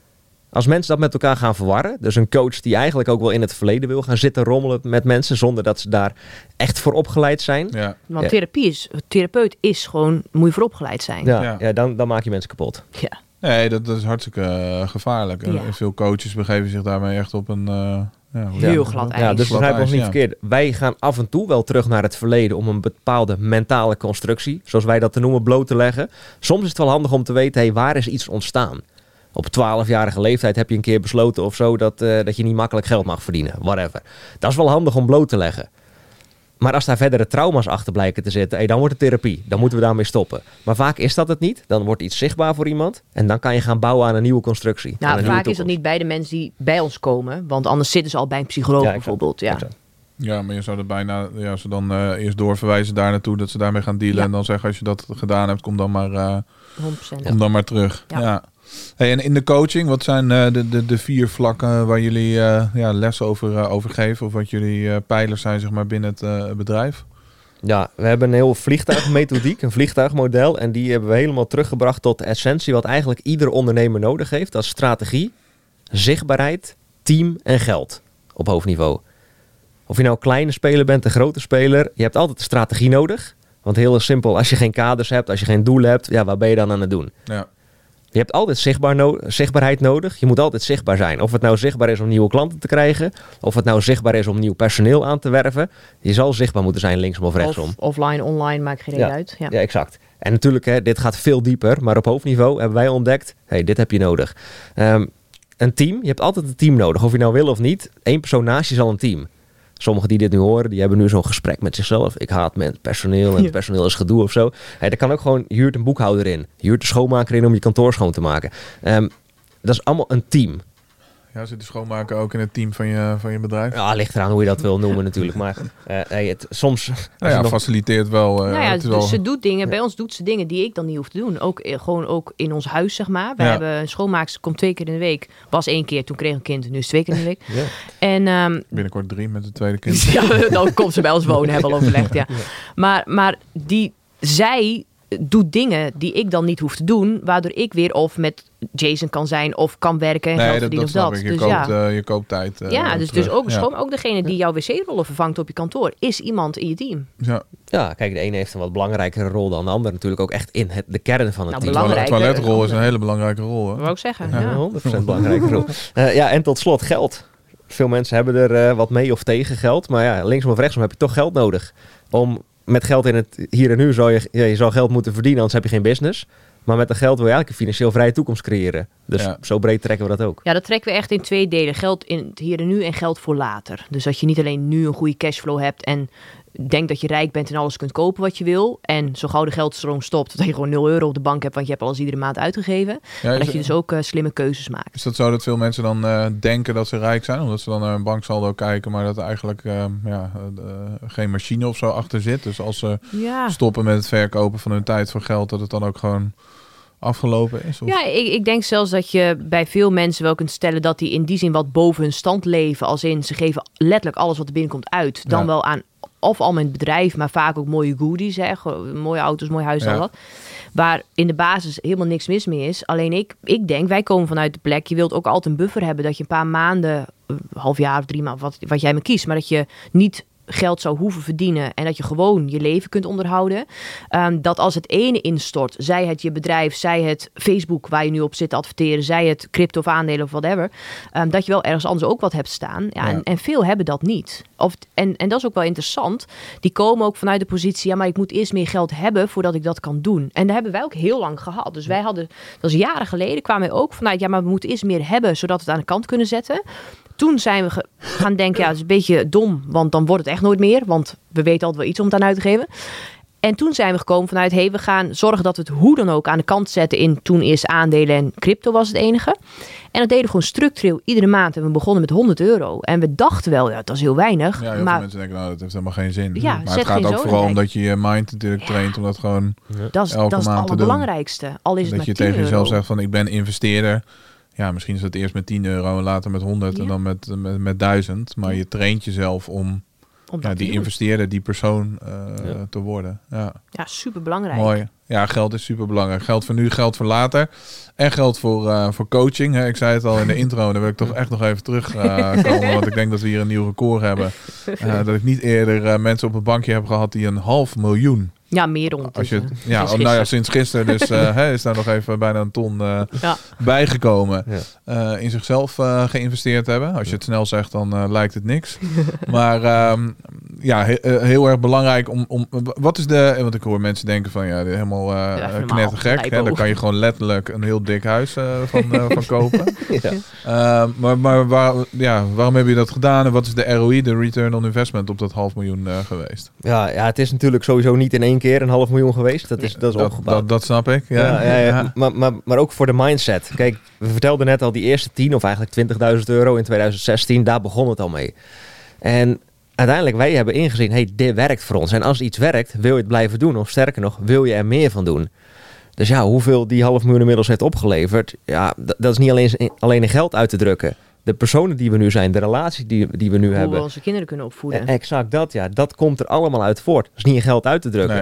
Als mensen dat met elkaar gaan verwarren, dus een coach die eigenlijk ook wel in het verleden wil gaan zitten rommelen met mensen zonder dat ze daar echt voor opgeleid zijn. Ja. Want ja. therapie is, therapeut is gewoon, moet je voor opgeleid zijn. Ja, ja. ja dan, dan maak je mensen kapot. Ja. Nee, dat, dat is hartstikke uh, gevaarlijk. Ja. En veel coaches begeven zich daarmee echt op een... Uh, ja, heel ja. glad ijs. Ja, dus begrijp ons niet ja. verkeerd. Wij gaan af en toe wel terug naar het verleden om een bepaalde mentale constructie, zoals wij dat te noemen, bloot te leggen. Soms is het wel handig om te weten, hey, waar is iets ontstaan? Op twaalfjarige leeftijd heb je een keer besloten of zo dat, uh, dat je niet makkelijk geld mag verdienen. Whatever. Dat is wel handig om bloot te leggen. Maar als daar verdere trauma's achter blijken te zitten, hey, dan wordt het therapie. Dan moeten we daarmee stoppen. Maar vaak is dat het niet. Dan wordt iets zichtbaar voor iemand. En dan kan je gaan bouwen aan een nieuwe constructie. Nou, vaak is dat niet bij de mensen die bij ons komen. Want anders zitten ze al bij een psycholoog ja, bijvoorbeeld. Ja. ja, maar je zou dat bijna ja, ze dan uh, eerst doorverwijzen daar naartoe. Dat ze daarmee gaan dealen. Ja. En dan zeggen als je dat gedaan hebt, kom dan maar, uh, honderd procent. Kom dan maar terug. Ja. ja. Hey, en in de coaching, wat zijn uh, de, de, de vier vlakken waar jullie uh, ja, les over, uh, over geven? Of wat jullie uh, pijlers zijn zeg maar, binnen het uh, bedrijf? Ja, we hebben een heel vliegtuigmethodiek, een vliegtuigmodel. En die hebben we helemaal teruggebracht tot de essentie wat eigenlijk ieder ondernemer nodig heeft. Dat is strategie, zichtbaarheid, team en geld op hoofdniveau. Of je nou een kleine speler bent, een grote speler. Je hebt altijd een strategie nodig. Want heel simpel, als je geen kaders hebt, als je geen doelen hebt, ja, wat ben je dan aan het doen? Ja. Je hebt altijd zichtbaar no- zichtbaarheid nodig. Je moet altijd zichtbaar zijn. Of het nou zichtbaar is om nieuwe klanten te krijgen. Of het nou zichtbaar is om nieuw personeel aan te werven. Je zal zichtbaar moeten zijn, linksom of rechtsom. Of offline, online, maakt geen reden Ja. uit. Ja. Ja, exact. En natuurlijk, hè, dit gaat veel dieper. Maar op hoofdniveau hebben wij ontdekt, hey, dit heb je nodig. Um, een team, je hebt altijd een team nodig. Of je nou wil of niet. Eén persoon naast je is al een team. Sommigen die dit nu horen, die hebben nu zo'n gesprek met zichzelf. Ik haat met personeel en Ja. het personeel is gedoe of zo. Hey, daar kan ook gewoon, je huurt een boekhouder in. Je huurt een schoonmaker in om je kantoor schoon te maken. Um, dat is allemaal een team. Ja, zit de schoonmaker ook in het team van je, van je bedrijf? Ja, ligt eraan hoe je dat wil noemen natuurlijk. Maar uh, hey, het, soms... als Nou je ja, nog- faciliteert wel. Uh, Nou ja, het is dus wel... ze doet dingen, bij ons doet ze dingen die ik dan niet hoef te doen. Ook eh, gewoon ook in ons huis, zeg maar. We Ja. hebben een schoonmaakster, komt twee keer in de week. Was één keer, toen kreeg ik een kind, nu is het twee keer in de week. Ja. En ehm, Binnenkort drie met het tweede kind. ja, dan komt ze bij ons wonen, hebben we al overlegd, ja. Maar, maar die, zij doet dingen die ik dan niet hoef te doen, waardoor ik weer of met Jason kan zijn of kan werken en Nee, geld dat, verdienen dat of snap dat. ik. Je, Dus koopt, ja, uh, je koopt tijd. Uh, ja, dus, terug. dus ook, Ja. schoon, ook degene die jouw wc-rollen vervangt op je kantoor, is iemand in je team. Ja. Ja, kijk, de ene heeft een wat belangrijkere rol dan de ander. Natuurlijk ook echt in het, de kern van het Nou, team. belangrijk. Toilet- toiletrol is een hele belangrijke rol. Hè? Dat wou ik zeggen. Ja, Ja. honderd procent belangrijke rol. Uh, ja, en tot slot geld. Veel mensen hebben er uh, wat mee of tegen geld. Maar ja, linksom of rechtsom heb je toch geld nodig. Om met geld in het hier en nu zou je, ja, je zou geld moeten verdienen, anders heb je geen business. Maar met dat geld wil je eigenlijk een financieel vrije toekomst creëren. Dus Ja. zo breed trekken we dat ook. Ja, dat trekken we echt in twee delen. Geld in het hier en nu en geld voor later. Dus dat je niet alleen nu een goede cashflow hebt en denkt dat je rijk bent en alles kunt kopen wat je wil. En zo gauw de geldstroom stopt, dat je gewoon nul euro op de bank hebt, want je hebt alles iedere maand uitgegeven. Ja, Maar is, dat je dus ook uh, slimme keuzes maakt. is dat zo dat veel mensen dan uh, denken dat ze rijk zijn? Omdat ze dan naar een banksaldo kijken, maar dat er eigenlijk uh, ja, uh, geen machine of zo achter zit. Dus als ze Ja. stoppen met het verkopen van hun tijd voor geld, dat het dan ook gewoon afgelopen is? Of? Ja, ik, ik denk zelfs dat je bij veel mensen wel kunt stellen dat die in die zin wat boven hun stand leven. Als in, ze geven letterlijk alles wat er binnenkomt uit. Dan Ja. wel aan, of al mijn bedrijf, maar vaak ook mooie goodies. Hè? Gewoon mooie auto's, mooi huis, Ja. al dat. Waar in de basis helemaal niks mis mee is. Alleen ik, ik denk, wij komen vanuit de plek. Je wilt ook altijd een buffer hebben. Dat je een paar maanden, een half jaar of drie maanden, wat, wat jij maar kiest. Maar dat je niet geld zou hoeven verdienen en dat je gewoon je leven kunt onderhouden. Um, dat als het ene instort, zij het je bedrijf, zij het Facebook waar je nu op zit te adverteren, zij het crypto of aandelen of whatever, um, dat je wel ergens anders ook wat hebt staan. Ja, Ja. En, en veel hebben dat niet. Of, en, en dat is ook wel interessant. Die komen ook vanuit de positie, ja, maar ik moet eerst meer geld hebben voordat ik dat kan doen. En dat hebben wij ook heel lang gehad. Dus wij hadden, dat is jaren geleden, kwamen wij ook vanuit, ja, maar we moeten eerst meer hebben zodat we het aan de kant kunnen zetten. Toen zijn we ge- gaan denken, ja, het is een beetje dom, want dan wordt het echt nooit meer. Want we weten altijd wel iets om het aan uit te geven. En toen zijn we gekomen vanuit, hey, we gaan zorgen dat we het hoe dan ook aan de kant zetten in toen eerst aandelen en crypto was het enige. En dat deden we gewoon structureel iedere maand. En we begonnen met honderd euro. En we dachten wel, ja, dat is heel weinig. Ja, heel maar veel mensen denken, nou, dat heeft helemaal geen zin. Ja, maar zet het gaat geen ook zoden vooral bij. omdat je je mind natuurlijk Ja. traint om dat gewoon... dat is, elke dat is het maand te doen. allerbelangrijkste. Al is het dat maar je tien tegen jezelf euro. zegt van, ik ben investeerder. Ja, misschien is het eerst met tien euro en later met honderd Ja. en dan met, met, met duizend. Maar je traint jezelf om Om dat ja, te die doen. investeerder, die persoon uh, Ja. te worden. Ja, Ja, super belangrijk. mooi. Ja, geld is super belangrijk. Geld voor nu, geld voor later. En geld voor, uh, voor coaching. Hè. Ik zei het al in de intro, daar wil ik toch echt nog even terugkomen. Uh, want ik denk dat we hier een nieuw record hebben. Uh, dat ik niet eerder uh, mensen op een bankje heb gehad die een half miljoen... Ja, meer Als ondertussen. je, ja, Sinds oh, nou ja, gisteren. sinds gisteren dus uh, hè, is daar nog even bijna een ton uh, Ja. bijgekomen. Ja. Uh, in zichzelf uh, geïnvesteerd hebben. Als je het snel zegt, dan uh, lijkt het niks. Maar um, ja, he, uh, heel erg belangrijk om, om... Wat is de... Want ik hoor mensen denken van, ja, dit is helemaal uh, Ja, uh, normaal. knettergek. Hè? Daar Lijpo. kan je gewoon letterlijk een heel dik huis uh, van, uh, van kopen. Ja. Uh, maar maar waar, ja, waarom heb je dat gedaan? En wat is de R O I, de return on investment, op dat half miljoen uh, geweest? Ja, ja, het is natuurlijk sowieso niet in één keer een half miljoen geweest. Dat is, dat is Dat, opgebouwd. dat, dat snap ik. Ja, Ja, ja, ja. Ja. Maar, maar, maar ook voor de mindset. Kijk, we vertelden net al die eerste tien of eigenlijk twintigduizend euro in tweeduizend zestien. Daar begon het al mee. En uiteindelijk, wij hebben ingezien, hey, dit werkt voor ons. En als iets werkt, wil je het blijven doen. Of sterker nog, wil je er meer van doen. Dus ja, hoeveel die half miljoen inmiddels heeft opgeleverd. Ja, d- dat is niet alleen, alleen in geld uit te drukken. De personen die we nu zijn, de relaties die, die we nu Hoe hebben. we onze kinderen kunnen opvoeden. E- Exact dat, ja. Dat komt er allemaal uit voort. Dat is niet in geld uit te drukken. Nee.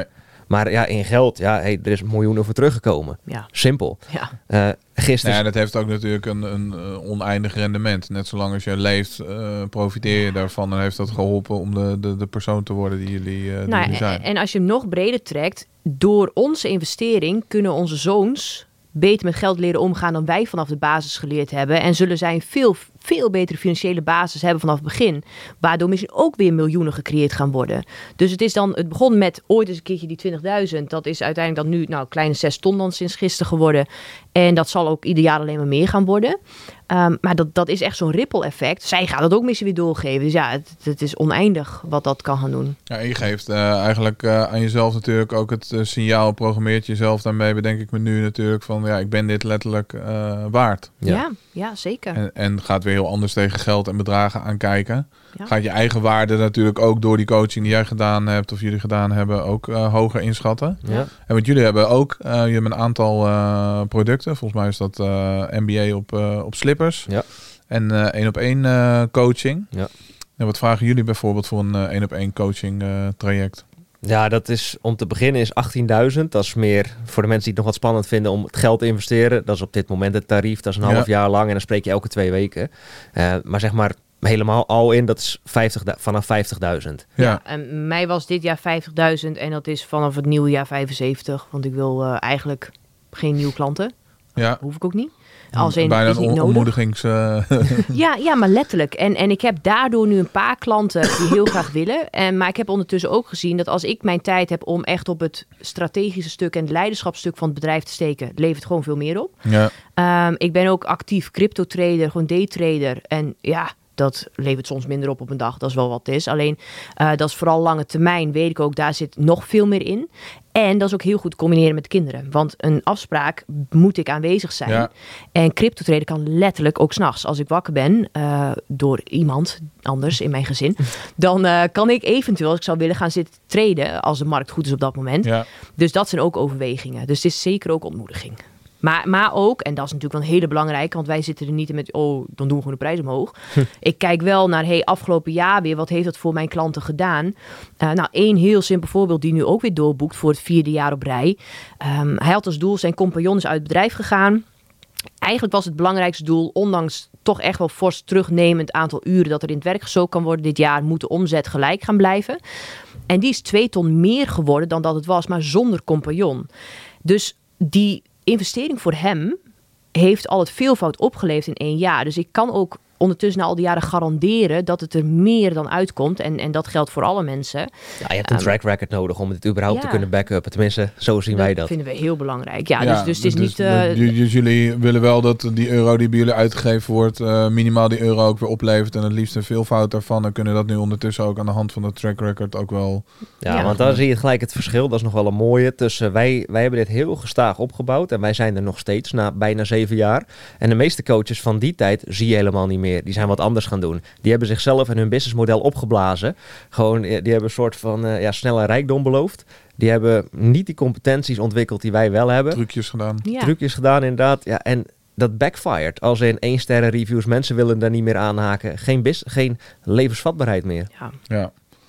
Maar ja, in geld, ja, hey, er is miljoenen voor teruggekomen. Ja. Simpel. Ja. Uh, gisteren... Ja, dat heeft ook natuurlijk een, een uh, oneindig rendement. Net zolang als je leeft, uh, profiteer je daarvan. En heeft dat geholpen om de, de, de persoon te worden die jullie, uh, die nou, jullie zijn. En als je hem nog breder trekt, door onze investering kunnen onze zoons beter met geld leren omgaan dan wij vanaf de basis geleerd hebben. En zullen zij een veel, veel betere financiële basis hebben vanaf het begin. Waardoor misschien ook weer miljoenen gecreëerd gaan worden. Dus het is dan, het begon met ooit eens een keertje die twintigduizend. Dat is uiteindelijk dan nu nou kleine zes ton dan sinds gisteren geworden. En dat zal ook ieder jaar alleen maar meer gaan worden. Um, maar dat, dat is echt zo'n ripple effect. Zij gaat dat ook misschien weer doorgeven. Dus ja, het, het is oneindig wat dat kan gaan doen. Ja, en je geeft uh, eigenlijk uh, aan jezelf natuurlijk ook het uh, signaal, programmeert jezelf daarmee, bedenk ik me nu natuurlijk van, ja, ik ben dit letterlijk uh, waard. Ja, ja, ja zeker. En, en gaat weer heel anders tegen geld en bedragen aankijken. Ja. Gaat je eigen waarde natuurlijk ook door die coaching die jij gedaan hebt of jullie gedaan hebben ook uh, hoger inschatten. Ja. En want jullie hebben ook, uh, je hebt een aantal uh, producten. Volgens mij is dat uh, M B A op, uh, op slippers. Ja. En uh, één op één uh, coaching. Ja. En wat vragen jullie bijvoorbeeld voor een uh, één op één coaching uh, traject? Ja, dat is om te beginnen is achttienduizend. Dat is meer voor de mensen die het nog wat spannend vinden om het geld te investeren. Dat is op dit moment het tarief. Dat is een Ja. half jaar lang en dan spreek je elke twee weken. Uh, maar zeg maar helemaal al in, dat is vijftig, vanaf vijftigduizend. Ja. Ja, en mij was dit jaar vijftigduizend en dat is vanaf het nieuwe jaar vijfenzeventig. Want ik wil uh, eigenlijk geen nieuwe klanten. Ja. Hoef ik ook niet. Als in, Bijna is een niet on- nodig. ontmoedigings... Uh, Ja, ja, maar letterlijk. En, en ik heb daardoor nu een paar klanten die heel graag willen. En, maar ik heb ondertussen ook gezien dat als ik mijn tijd heb om echt op het strategische stuk en het leiderschapsstuk van het bedrijf te steken, levert gewoon veel meer op. ja. Um, ik ben ook actief crypto trader, gewoon daytrader. En ja, dat levert soms minder op op een dag. Dat is wel wat het is. Alleen, uh, dat is vooral lange termijn. Weet ik ook, daar zit nog veel meer in. En dat is ook heel goed combineren met kinderen. Want een afspraak moet ik aanwezig zijn. Ja. En crypto traden kan letterlijk ook 's nachts. Als ik wakker ben uh, door iemand anders in mijn gezin, dan uh, kan ik eventueel, als ik zou willen, gaan zitten traden als de markt goed is op dat moment. Ja. Dus dat zijn ook overwegingen. Dus het is zeker ook ontmoediging. Maar, maar ook, en dat is natuurlijk wel een hele belangrijke, want wij zitten er niet in met, oh, dan doen we gewoon de prijs omhoog. Ik kijk wel naar, hey, afgelopen jaar weer, wat heeft dat voor mijn klanten gedaan? Uh, nou, één heel simpel voorbeeld die nu ook weer doorboekt voor het vierde jaar op rij. Um, hij had als doel, zijn compagnon is uit het bedrijf gegaan. Eigenlijk was het belangrijkste doel, ondanks toch echt wel fors terugnemend aantal uren dat er in het werk gestoken kan worden dit jaar, moet de omzet gelijk gaan blijven. En die is twee ton meer geworden dan dat het was, maar zonder compagnon. Dus die investering voor hem heeft al het veelvoud opgeleverd in één jaar. Dus ik kan ook ondertussen na al die jaren garanderen dat het er meer dan uitkomt. En, en dat geldt voor alle mensen. Ja, je hebt een Um, track record nodig om het überhaupt ja. te kunnen backuppen. Tenminste, zo zien wij dat. Dat vinden we heel belangrijk. Ja, dus, dus het is niet... Uh, dus, dus jullie willen wel dat die euro die bij jullie uitgegeven wordt, uh, minimaal die euro ook weer oplevert en het liefst een veelvoud daarvan. En kunnen dat nu ondertussen ook aan de hand van de track record ook wel... Ja, Ja. want dan zie je gelijk het verschil. Dat is nog wel een mooie tussen wij, wij hebben dit heel gestaag opgebouwd en wij zijn er nog steeds na bijna zeven jaar. En de meeste coaches van die tijd zie je helemaal niet meer. Die zijn wat anders gaan doen. Die hebben zichzelf en hun businessmodel opgeblazen. Gewoon, die hebben een soort van uh, ja, snelle rijkdom beloofd. Die hebben niet die competenties ontwikkeld die wij wel hebben. Trucjes gedaan. ja. Trucjes gedaan inderdaad. Ja, en dat backfired. Als in één sterren reviews, mensen willen daar niet meer aanhaken. Geen, bis, geen levensvatbaarheid meer. Ja. Ja.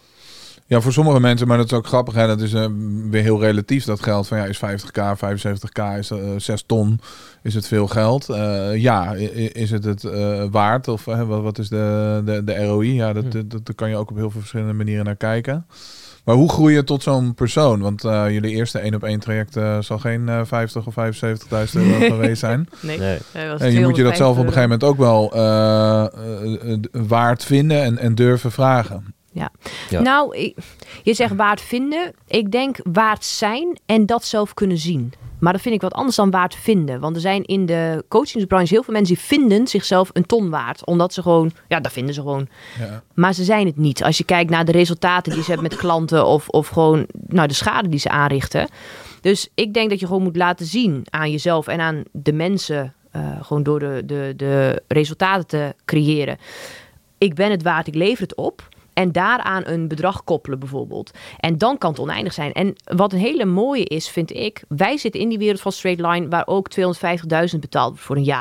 Ja, voor sommige mensen, maar dat is ook grappig, hè, dat is uh, weer heel relatief dat geld. Van ja, is vijftig k, vijfenzeventig k, is uh, zes ton, is het veel geld? Uh, ja, i- is het het uh, waard? Of uh, wat, wat is de, de, de R O I? Ja, dat, Hm. dat, dat kan je ook op heel veel verschillende manieren naar kijken. Maar hoe groei je tot zo'n persoon? Want uh, jullie eerste één op één traject uh, zal geen uh, vijftig of vijfenzeventigduizend euro geweest zijn. Nee. Nee. Hij was En je moet je dat zelf op een tweehonderdvijftig gegeven moment ook wel uh, uh, uh, waard vinden en, en durven vragen. Ja. Nou, ik, je zegt waard vinden. Ik denk waard zijn en dat zelf kunnen zien. Maar dat vind ik wat anders dan waard vinden. Want er zijn in de coachingsbranche heel veel mensen die vinden zichzelf een ton waard. Omdat ze gewoon, ja, dat vinden ze gewoon. Ja. Maar ze zijn het niet. Als je kijkt naar de resultaten die ze hebben met klanten of, of gewoon nou, de schade die ze aanrichten. Dus ik denk dat je gewoon moet laten zien aan jezelf en aan de mensen. Uh, gewoon door de, de, de resultaten te creëren. Ik ben het waard, ik lever het op. En daaraan een bedrag koppelen bijvoorbeeld. En dan kan het oneindig zijn. En wat een hele mooie is, vind ik. Wij zitten in die wereld van straight line waar ook tweehonderdvijftigduizend betaald wordt voor een jaar.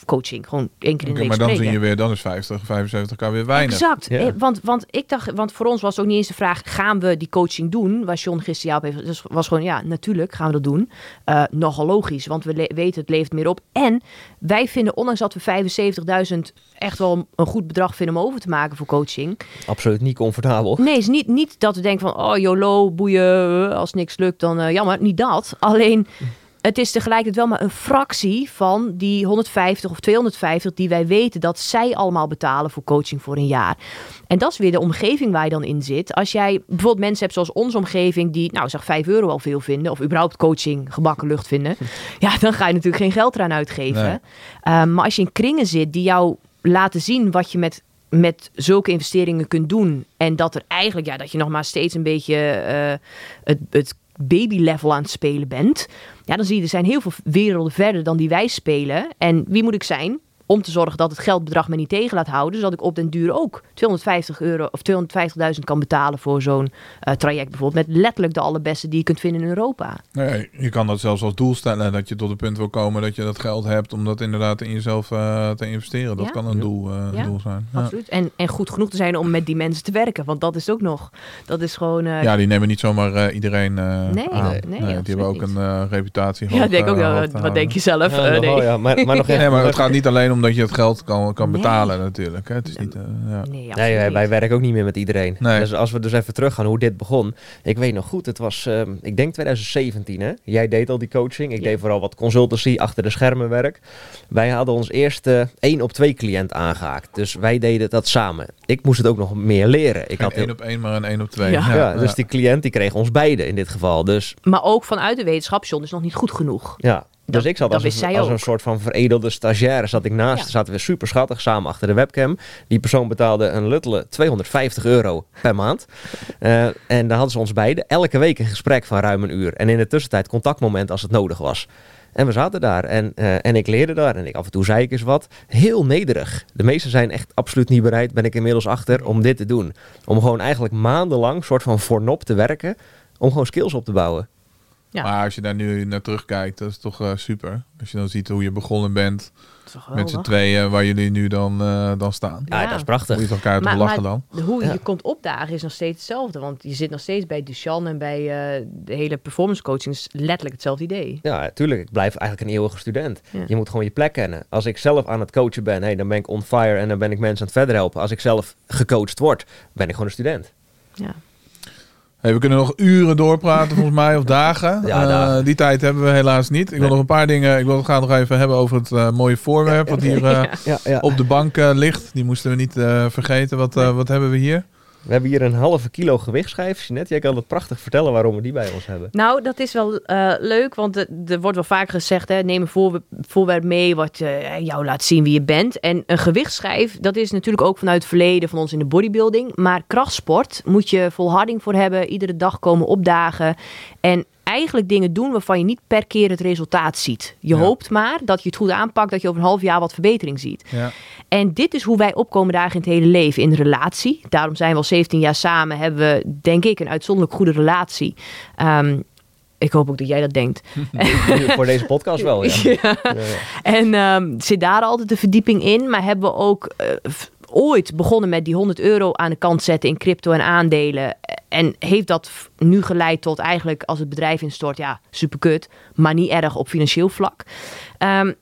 coaching. Gewoon één keer in de Okay, week maar dan spreken. zie je weer, dan is vijftig, vijfenzeventig k weer weinig. Exact. Ja. Eh, Want, want ik dacht, want voor ons was het ook niet eens de vraag, gaan we die coaching doen? Waar John gisteren jou op heeft. Dus was gewoon, ja, natuurlijk gaan we dat doen. Uh, nogal logisch, want we le- weten het levert meer op. En wij vinden, ondanks dat we vijfenzeventigduizend echt wel een goed bedrag vinden om over te maken voor coaching. Absoluut niet comfortabel. Nee, het is niet, niet dat we denken van, oh YOLO, boeien, als niks lukt, dan uh, jammer. Niet dat. Alleen, het is tegelijkertijd wel maar een fractie van die honderdvijftig of tweehonderdvijftig die wij weten dat zij allemaal betalen voor coaching voor een jaar. En dat is weer de omgeving waar je dan in zit. Als jij bijvoorbeeld mensen hebt zoals onze omgeving die, nou zeg vijf euro al veel vinden, of überhaupt coaching gebakken lucht vinden, ja, dan ga je natuurlijk geen geld eraan uitgeven. Nee. Uh, maar als je in kringen zit die jou laten zien wat je met met zulke investeringen kunt doen. En dat er eigenlijk, ja, dat je nog maar steeds een beetje uh, het, het baby-level aan het spelen bent. Ja, dan zie je, er zijn heel veel werelden verder dan die wij spelen. En wie moet ik zijn om te zorgen dat het geldbedrag me niet tegen laat houden, zodat ik op den duur ook tweehonderdvijftig euro of tweehonderdvijftigduizend kan betalen voor zo'n uh, traject bijvoorbeeld. Met letterlijk de allerbeste die je kunt vinden in Europa. Nee, je kan dat zelfs als doel stellen, dat je tot het punt wil komen dat je dat geld hebt om dat inderdaad in jezelf uh, te investeren. Dat Ja. kan een doel, uh, Ja. doel zijn. Ja. Absoluut. En, en goed genoeg te zijn om met die mensen te werken. Want dat is het ook nog. Dat is gewoon... Uh, Ja, die nemen niet zomaar uh, iedereen uh, Nee, aan. nee, die absoluut hebben ook niet. een uh, reputatie. ja, hoog, denk ook uh, wel. hoog te Wat houden. denk je zelf? Ja, Uh, nogal, nee. ja. Maar, maar nog even. Nee, maar het gaat niet alleen om dat je het geld kan, kan Nee. betalen natuurlijk. Hè. Het is niet, uh, ja. Nee, absoluut Nee, wij, niet. wij werken ook niet meer met iedereen. Nee. Dus als we dus even teruggaan hoe dit begon. Ik weet nog goed, het was, uh, ik denk twintig zeventien. Hè? Jij deed al die coaching. Ik Ja. deed vooral wat consultancy, achter de schermen werk. Wij hadden ons eerste één op twee cliënt aangehaakt. Dus wij deden dat samen. Ik moest het ook nog meer leren. Ik Geen had heel- één op één, maar een één op twee. Ja. ja, dus die cliënt die kreeg ons beiden in dit geval. Dus Maar ook vanuit de wetenschap, John, is nog niet goed genoeg. ja. Dus Dat- ik zat dat als, wist een, zij als een ook. soort van veredelde stagiaire zat ik naast. Ja. Zaten we super schattig samen achter de webcam. Die persoon betaalde een luttele tweehonderdvijftig euro per maand. Uh, en dan hadden ze ons beiden elke week een gesprek van ruim een uur. En in de tussentijd contactmoment als het nodig was. En we zaten daar en, uh, en ik leerde daar. En ik, af en toe zei ik eens wat. Heel nederig. De meesten zijn echt absoluut niet bereid, ben ik inmiddels achter, om dit te doen. Om gewoon eigenlijk maandenlang soort van voornop te werken. Om gewoon skills op te bouwen. Ja. Maar als je daar nu naar terugkijkt, dat is toch uh, super. Als je dan ziet hoe je begonnen bent Dat is toch met z'n geweldig? tweeën, waar jullie nu dan, uh, dan staan. Ja, Ja. dat is Moet prachtig. je toch elkaar te Maar, lachen maar dan? de- hoe Ja. je komt opdagen is nog steeds hetzelfde. Want je zit nog steeds bij Duchan en bij uh, de hele performance coaching. is letterlijk hetzelfde idee. Ja, tuurlijk. Ik blijf eigenlijk een eeuwige student. Ja. Je moet gewoon je plek kennen. Als ik zelf aan het coachen ben, hey, dan ben ik on fire en dan ben ik mensen aan het verder helpen. Als ik zelf gecoacht word, ben ik gewoon een student. Ja. Hey, we kunnen nog uren doorpraten volgens mij, of dagen. Ja, Uh, dagen. die tijd hebben we helaas niet. Ik wil Nee. nog een paar dingen, ik wil het gaan nog even hebben over het uh, mooie voorwerp wat hier uh, Ja, ja. op de bank uh, ligt. Die moesten we niet uh, vergeten. Wat, uh, wat hebben we hier? We hebben hier een halve kilo gewichtschijf. Jeanette, jij kan het prachtig vertellen waarom we die bij ons hebben. Nou, dat is wel uh, leuk, want er- er wordt wel vaak gezegd, hè, neem een voorwerp, voorwerp mee wat uh, jou laat zien wie je bent. En een gewichtsschijf, dat is natuurlijk ook vanuit het verleden van ons in de bodybuilding. Maar krachtsport moet je volharding voor hebben, iedere dag komen opdagen. En eigenlijk dingen doen waarvan je niet per keer het resultaat ziet. Je Ja. hoopt maar dat je het goed aanpakt, dat je over een half jaar wat verbetering ziet. Ja. En dit is hoe wij opkomen dagen in het hele leven, in de relatie. Daarom zijn we al zeventien jaar samen, hebben we, denk ik, een uitzonderlijk goede relatie. Um, ik hoop ook dat jij dat denkt. Voor deze podcast wel, ja. Ja. Ja, ja. En um, zit daar altijd de verdieping in, maar hebben we ook uh, f- ooit begonnen met die honderd euro aan de kant zetten in crypto en aandelen. En heeft dat f- nu geleid tot eigenlijk, als het bedrijf instort, ja, superkut, maar niet erg op financieel vlak. Um,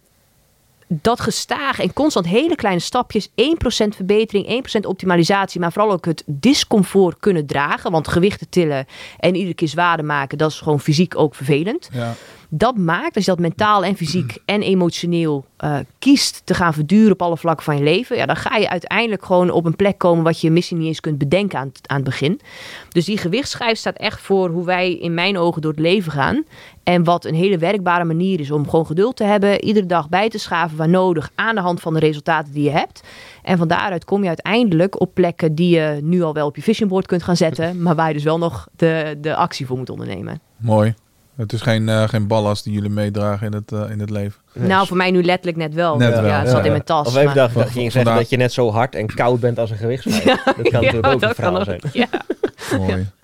dat gestaag en constant hele kleine stapjes, één procent verbetering, één procent optimalisatie, maar vooral ook het discomfort kunnen dragen. Want gewichten tillen en iedere keer zwaarder maken, dat is gewoon fysiek ook vervelend. Ja. Dat maakt, als je dat mentaal en fysiek en emotioneel uh, kiest te gaan verduren op alle vlakken van je leven, ja, dan ga je uiteindelijk gewoon op een plek komen wat je misschien niet eens kunt bedenken aan het, aan het begin. Dus die gewichtsschijf staat echt voor hoe wij in mijn ogen door het leven gaan. En wat een hele werkbare manier is om gewoon geduld te hebben, iedere dag bij te schaven waar nodig aan de hand van de resultaten die je hebt. En van daaruit kom je uiteindelijk op plekken die je nu al wel op je vision board kunt gaan zetten, maar waar je dus wel nog de, de actie voor moet ondernemen. Mooi. Het is geen, uh, geen ballast die jullie meedragen in het, uh, in het leven. Nou, voor mij nu letterlijk net wel. Net ja, wel, het ja, zat in ja. mijn tas. Of even maar- dacht dat je ging zeggen Vandaar- dat je net zo hard en koud bent als een gewichtsschijf. Dat kan natuurlijk ook een dat kan verhaal ook. zijn. Ja. Mooi.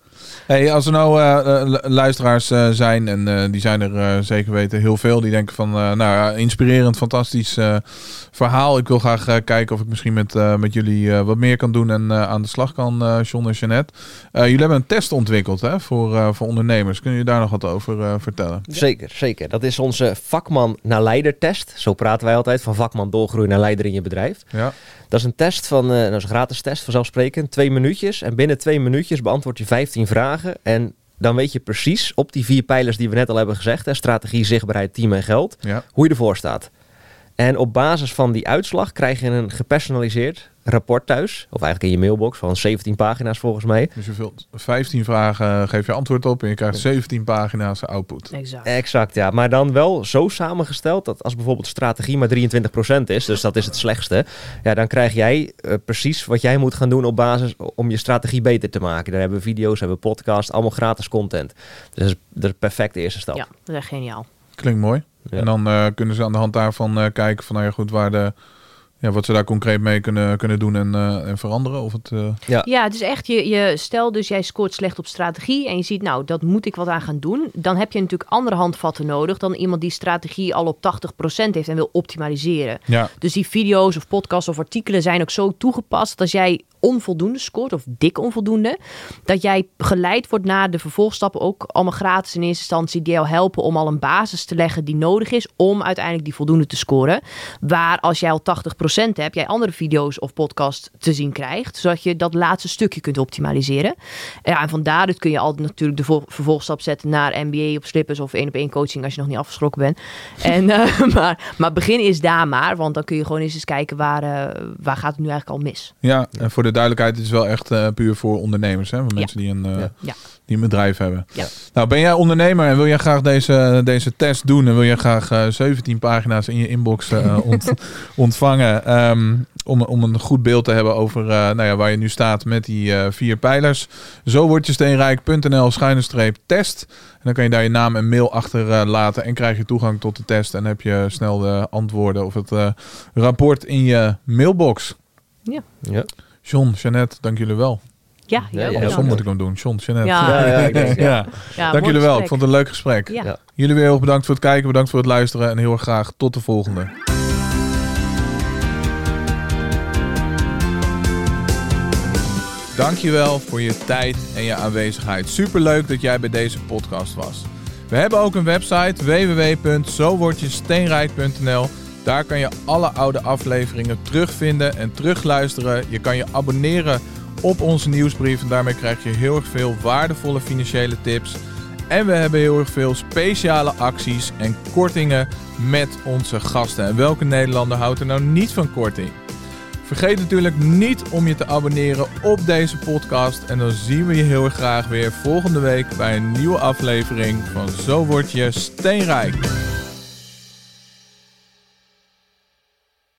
Hey, als er nou uh, uh, luisteraars uh, zijn, en uh, die zijn er uh, zeker weten heel veel, die denken van, uh, nou ja, inspirerend, fantastisch uh, verhaal. Ik wil graag uh, kijken of ik misschien met, uh, met jullie uh, wat meer kan doen en uh, aan de slag kan, uh, John en Jeanette. Uh, jullie hebben een test ontwikkeld hè, voor, uh, voor ondernemers. Kunnen jullie daar nog wat over uh, vertellen? Zeker, zeker. Dat is onze vakman naar leider test. Zo praten wij altijd, van vakman doorgroeien naar leider in je bedrijf. Ja. Dat is een test van, uh, dat is een gratis test vanzelfsprekend, twee minuutjes. En binnen twee minuutjes beantwoord je vijftien vragen. En dan weet je precies op die vier pijlers die we net al hebben gezegd, hè, strategie, zichtbaarheid, team en geld, Ja. hoe je ervoor staat. En op basis van die uitslag krijg je een gepersonaliseerd rapport thuis. Of eigenlijk in je mailbox van zeventien pagina's volgens mij. Dus je vult vijftien vragen, geef je antwoord op en je krijgt zeventien pagina's output. Exact. Exact, ja. Maar dan wel zo samengesteld dat als bijvoorbeeld strategie maar drieëntwintig procent is, dus dat is het slechtste, ja, dan krijg jij uh, precies wat jij moet gaan doen op basis om je strategie beter te maken. Daar hebben we video's, hebben we podcasts, allemaal gratis content. Dus dat is de perfecte eerste stap. Ja, dat is echt geniaal. Klinkt mooi. Ja. En dan uh, kunnen ze aan de hand daarvan uh, kijken van, nou ja goed, waar de, ja, wat ze daar concreet mee kunnen, kunnen doen en, uh, en veranderen. Of het, uh... Ja. Ja, het is echt, je, je stel dus jij scoort slecht op strategie en je ziet, nou, dat moet ik wat aan gaan doen. Dan heb je natuurlijk andere handvatten nodig dan iemand die strategie al op tachtig procent heeft en wil optimaliseren. Ja. Dus die video's of podcasts of artikelen zijn ook zo toegepast dat als jij onvoldoende scoort of dik onvoldoende, dat jij geleid wordt naar de vervolgstappen, ook allemaal gratis in eerste instantie, die jou helpen om al een basis te leggen die nodig is om uiteindelijk die voldoende te scoren. Waar als jij al tachtig procent hebt, jij andere video's of podcasts te zien krijgt, zodat je dat laatste stukje kunt optimaliseren. Ja, en van daaruit kun je al natuurlijk de vo- vervolgstap zetten naar M B A op slippers of één op één coaching als je nog niet afgeschrokken bent. En, uh, maar, maar begin is daar maar, want dan kun je gewoon eens eens kijken waar, uh, waar gaat het nu eigenlijk al mis. Ja, en voor de duidelijkheid, het is wel echt uh, puur voor ondernemers. Hè? Voor mensen die, een, uh, Ja. Ja. die een bedrijf hebben. Ja. Nou, ben jij ondernemer en wil jij graag deze, deze test doen en wil je graag uh, zeventien pagina's in je inbox uh, ont, ontvangen um, om, om een goed beeld te hebben over uh, nou ja, waar je nu staat met die uh, vier pijlers. Zo word je steenrijk.nl schuine streep test. En dan kan je daar je naam en mail achter uh, laten en krijg je toegang tot de test en heb je snel de antwoorden of het uh, rapport in je mailbox. Ja, Ja. John, Jeanette, dank jullie wel. ja, Ja, ja, ja, Andersom ja. moet ik hem doen. John, Jeanette. Ja. Ja, ja, ik denk, ja. Ja. Ja, Dank mooi jullie wel. Ik gesprek. vond het een leuk gesprek. Ja. Ja. Jullie weer heel erg bedankt voor het kijken. Bedankt voor het luisteren. En heel erg graag tot de volgende. Dankjewel voor je tijd en je aanwezigheid. Superleuk dat jij bij deze podcast was. We hebben ook een website w w w punt zo word je steenrijk punt n l. Daar kan je alle oude afleveringen terugvinden en terugluisteren. Je kan je abonneren op onze nieuwsbrief en daarmee krijg je heel erg veel waardevolle financiële tips. En we hebben heel erg veel speciale acties en kortingen met onze gasten. En welke Nederlander houdt er nou niet van korting? Vergeet natuurlijk niet om je te abonneren op deze podcast. En dan zien we je heel erg graag weer volgende week bij een nieuwe aflevering van Zo Word Je Steenrijk.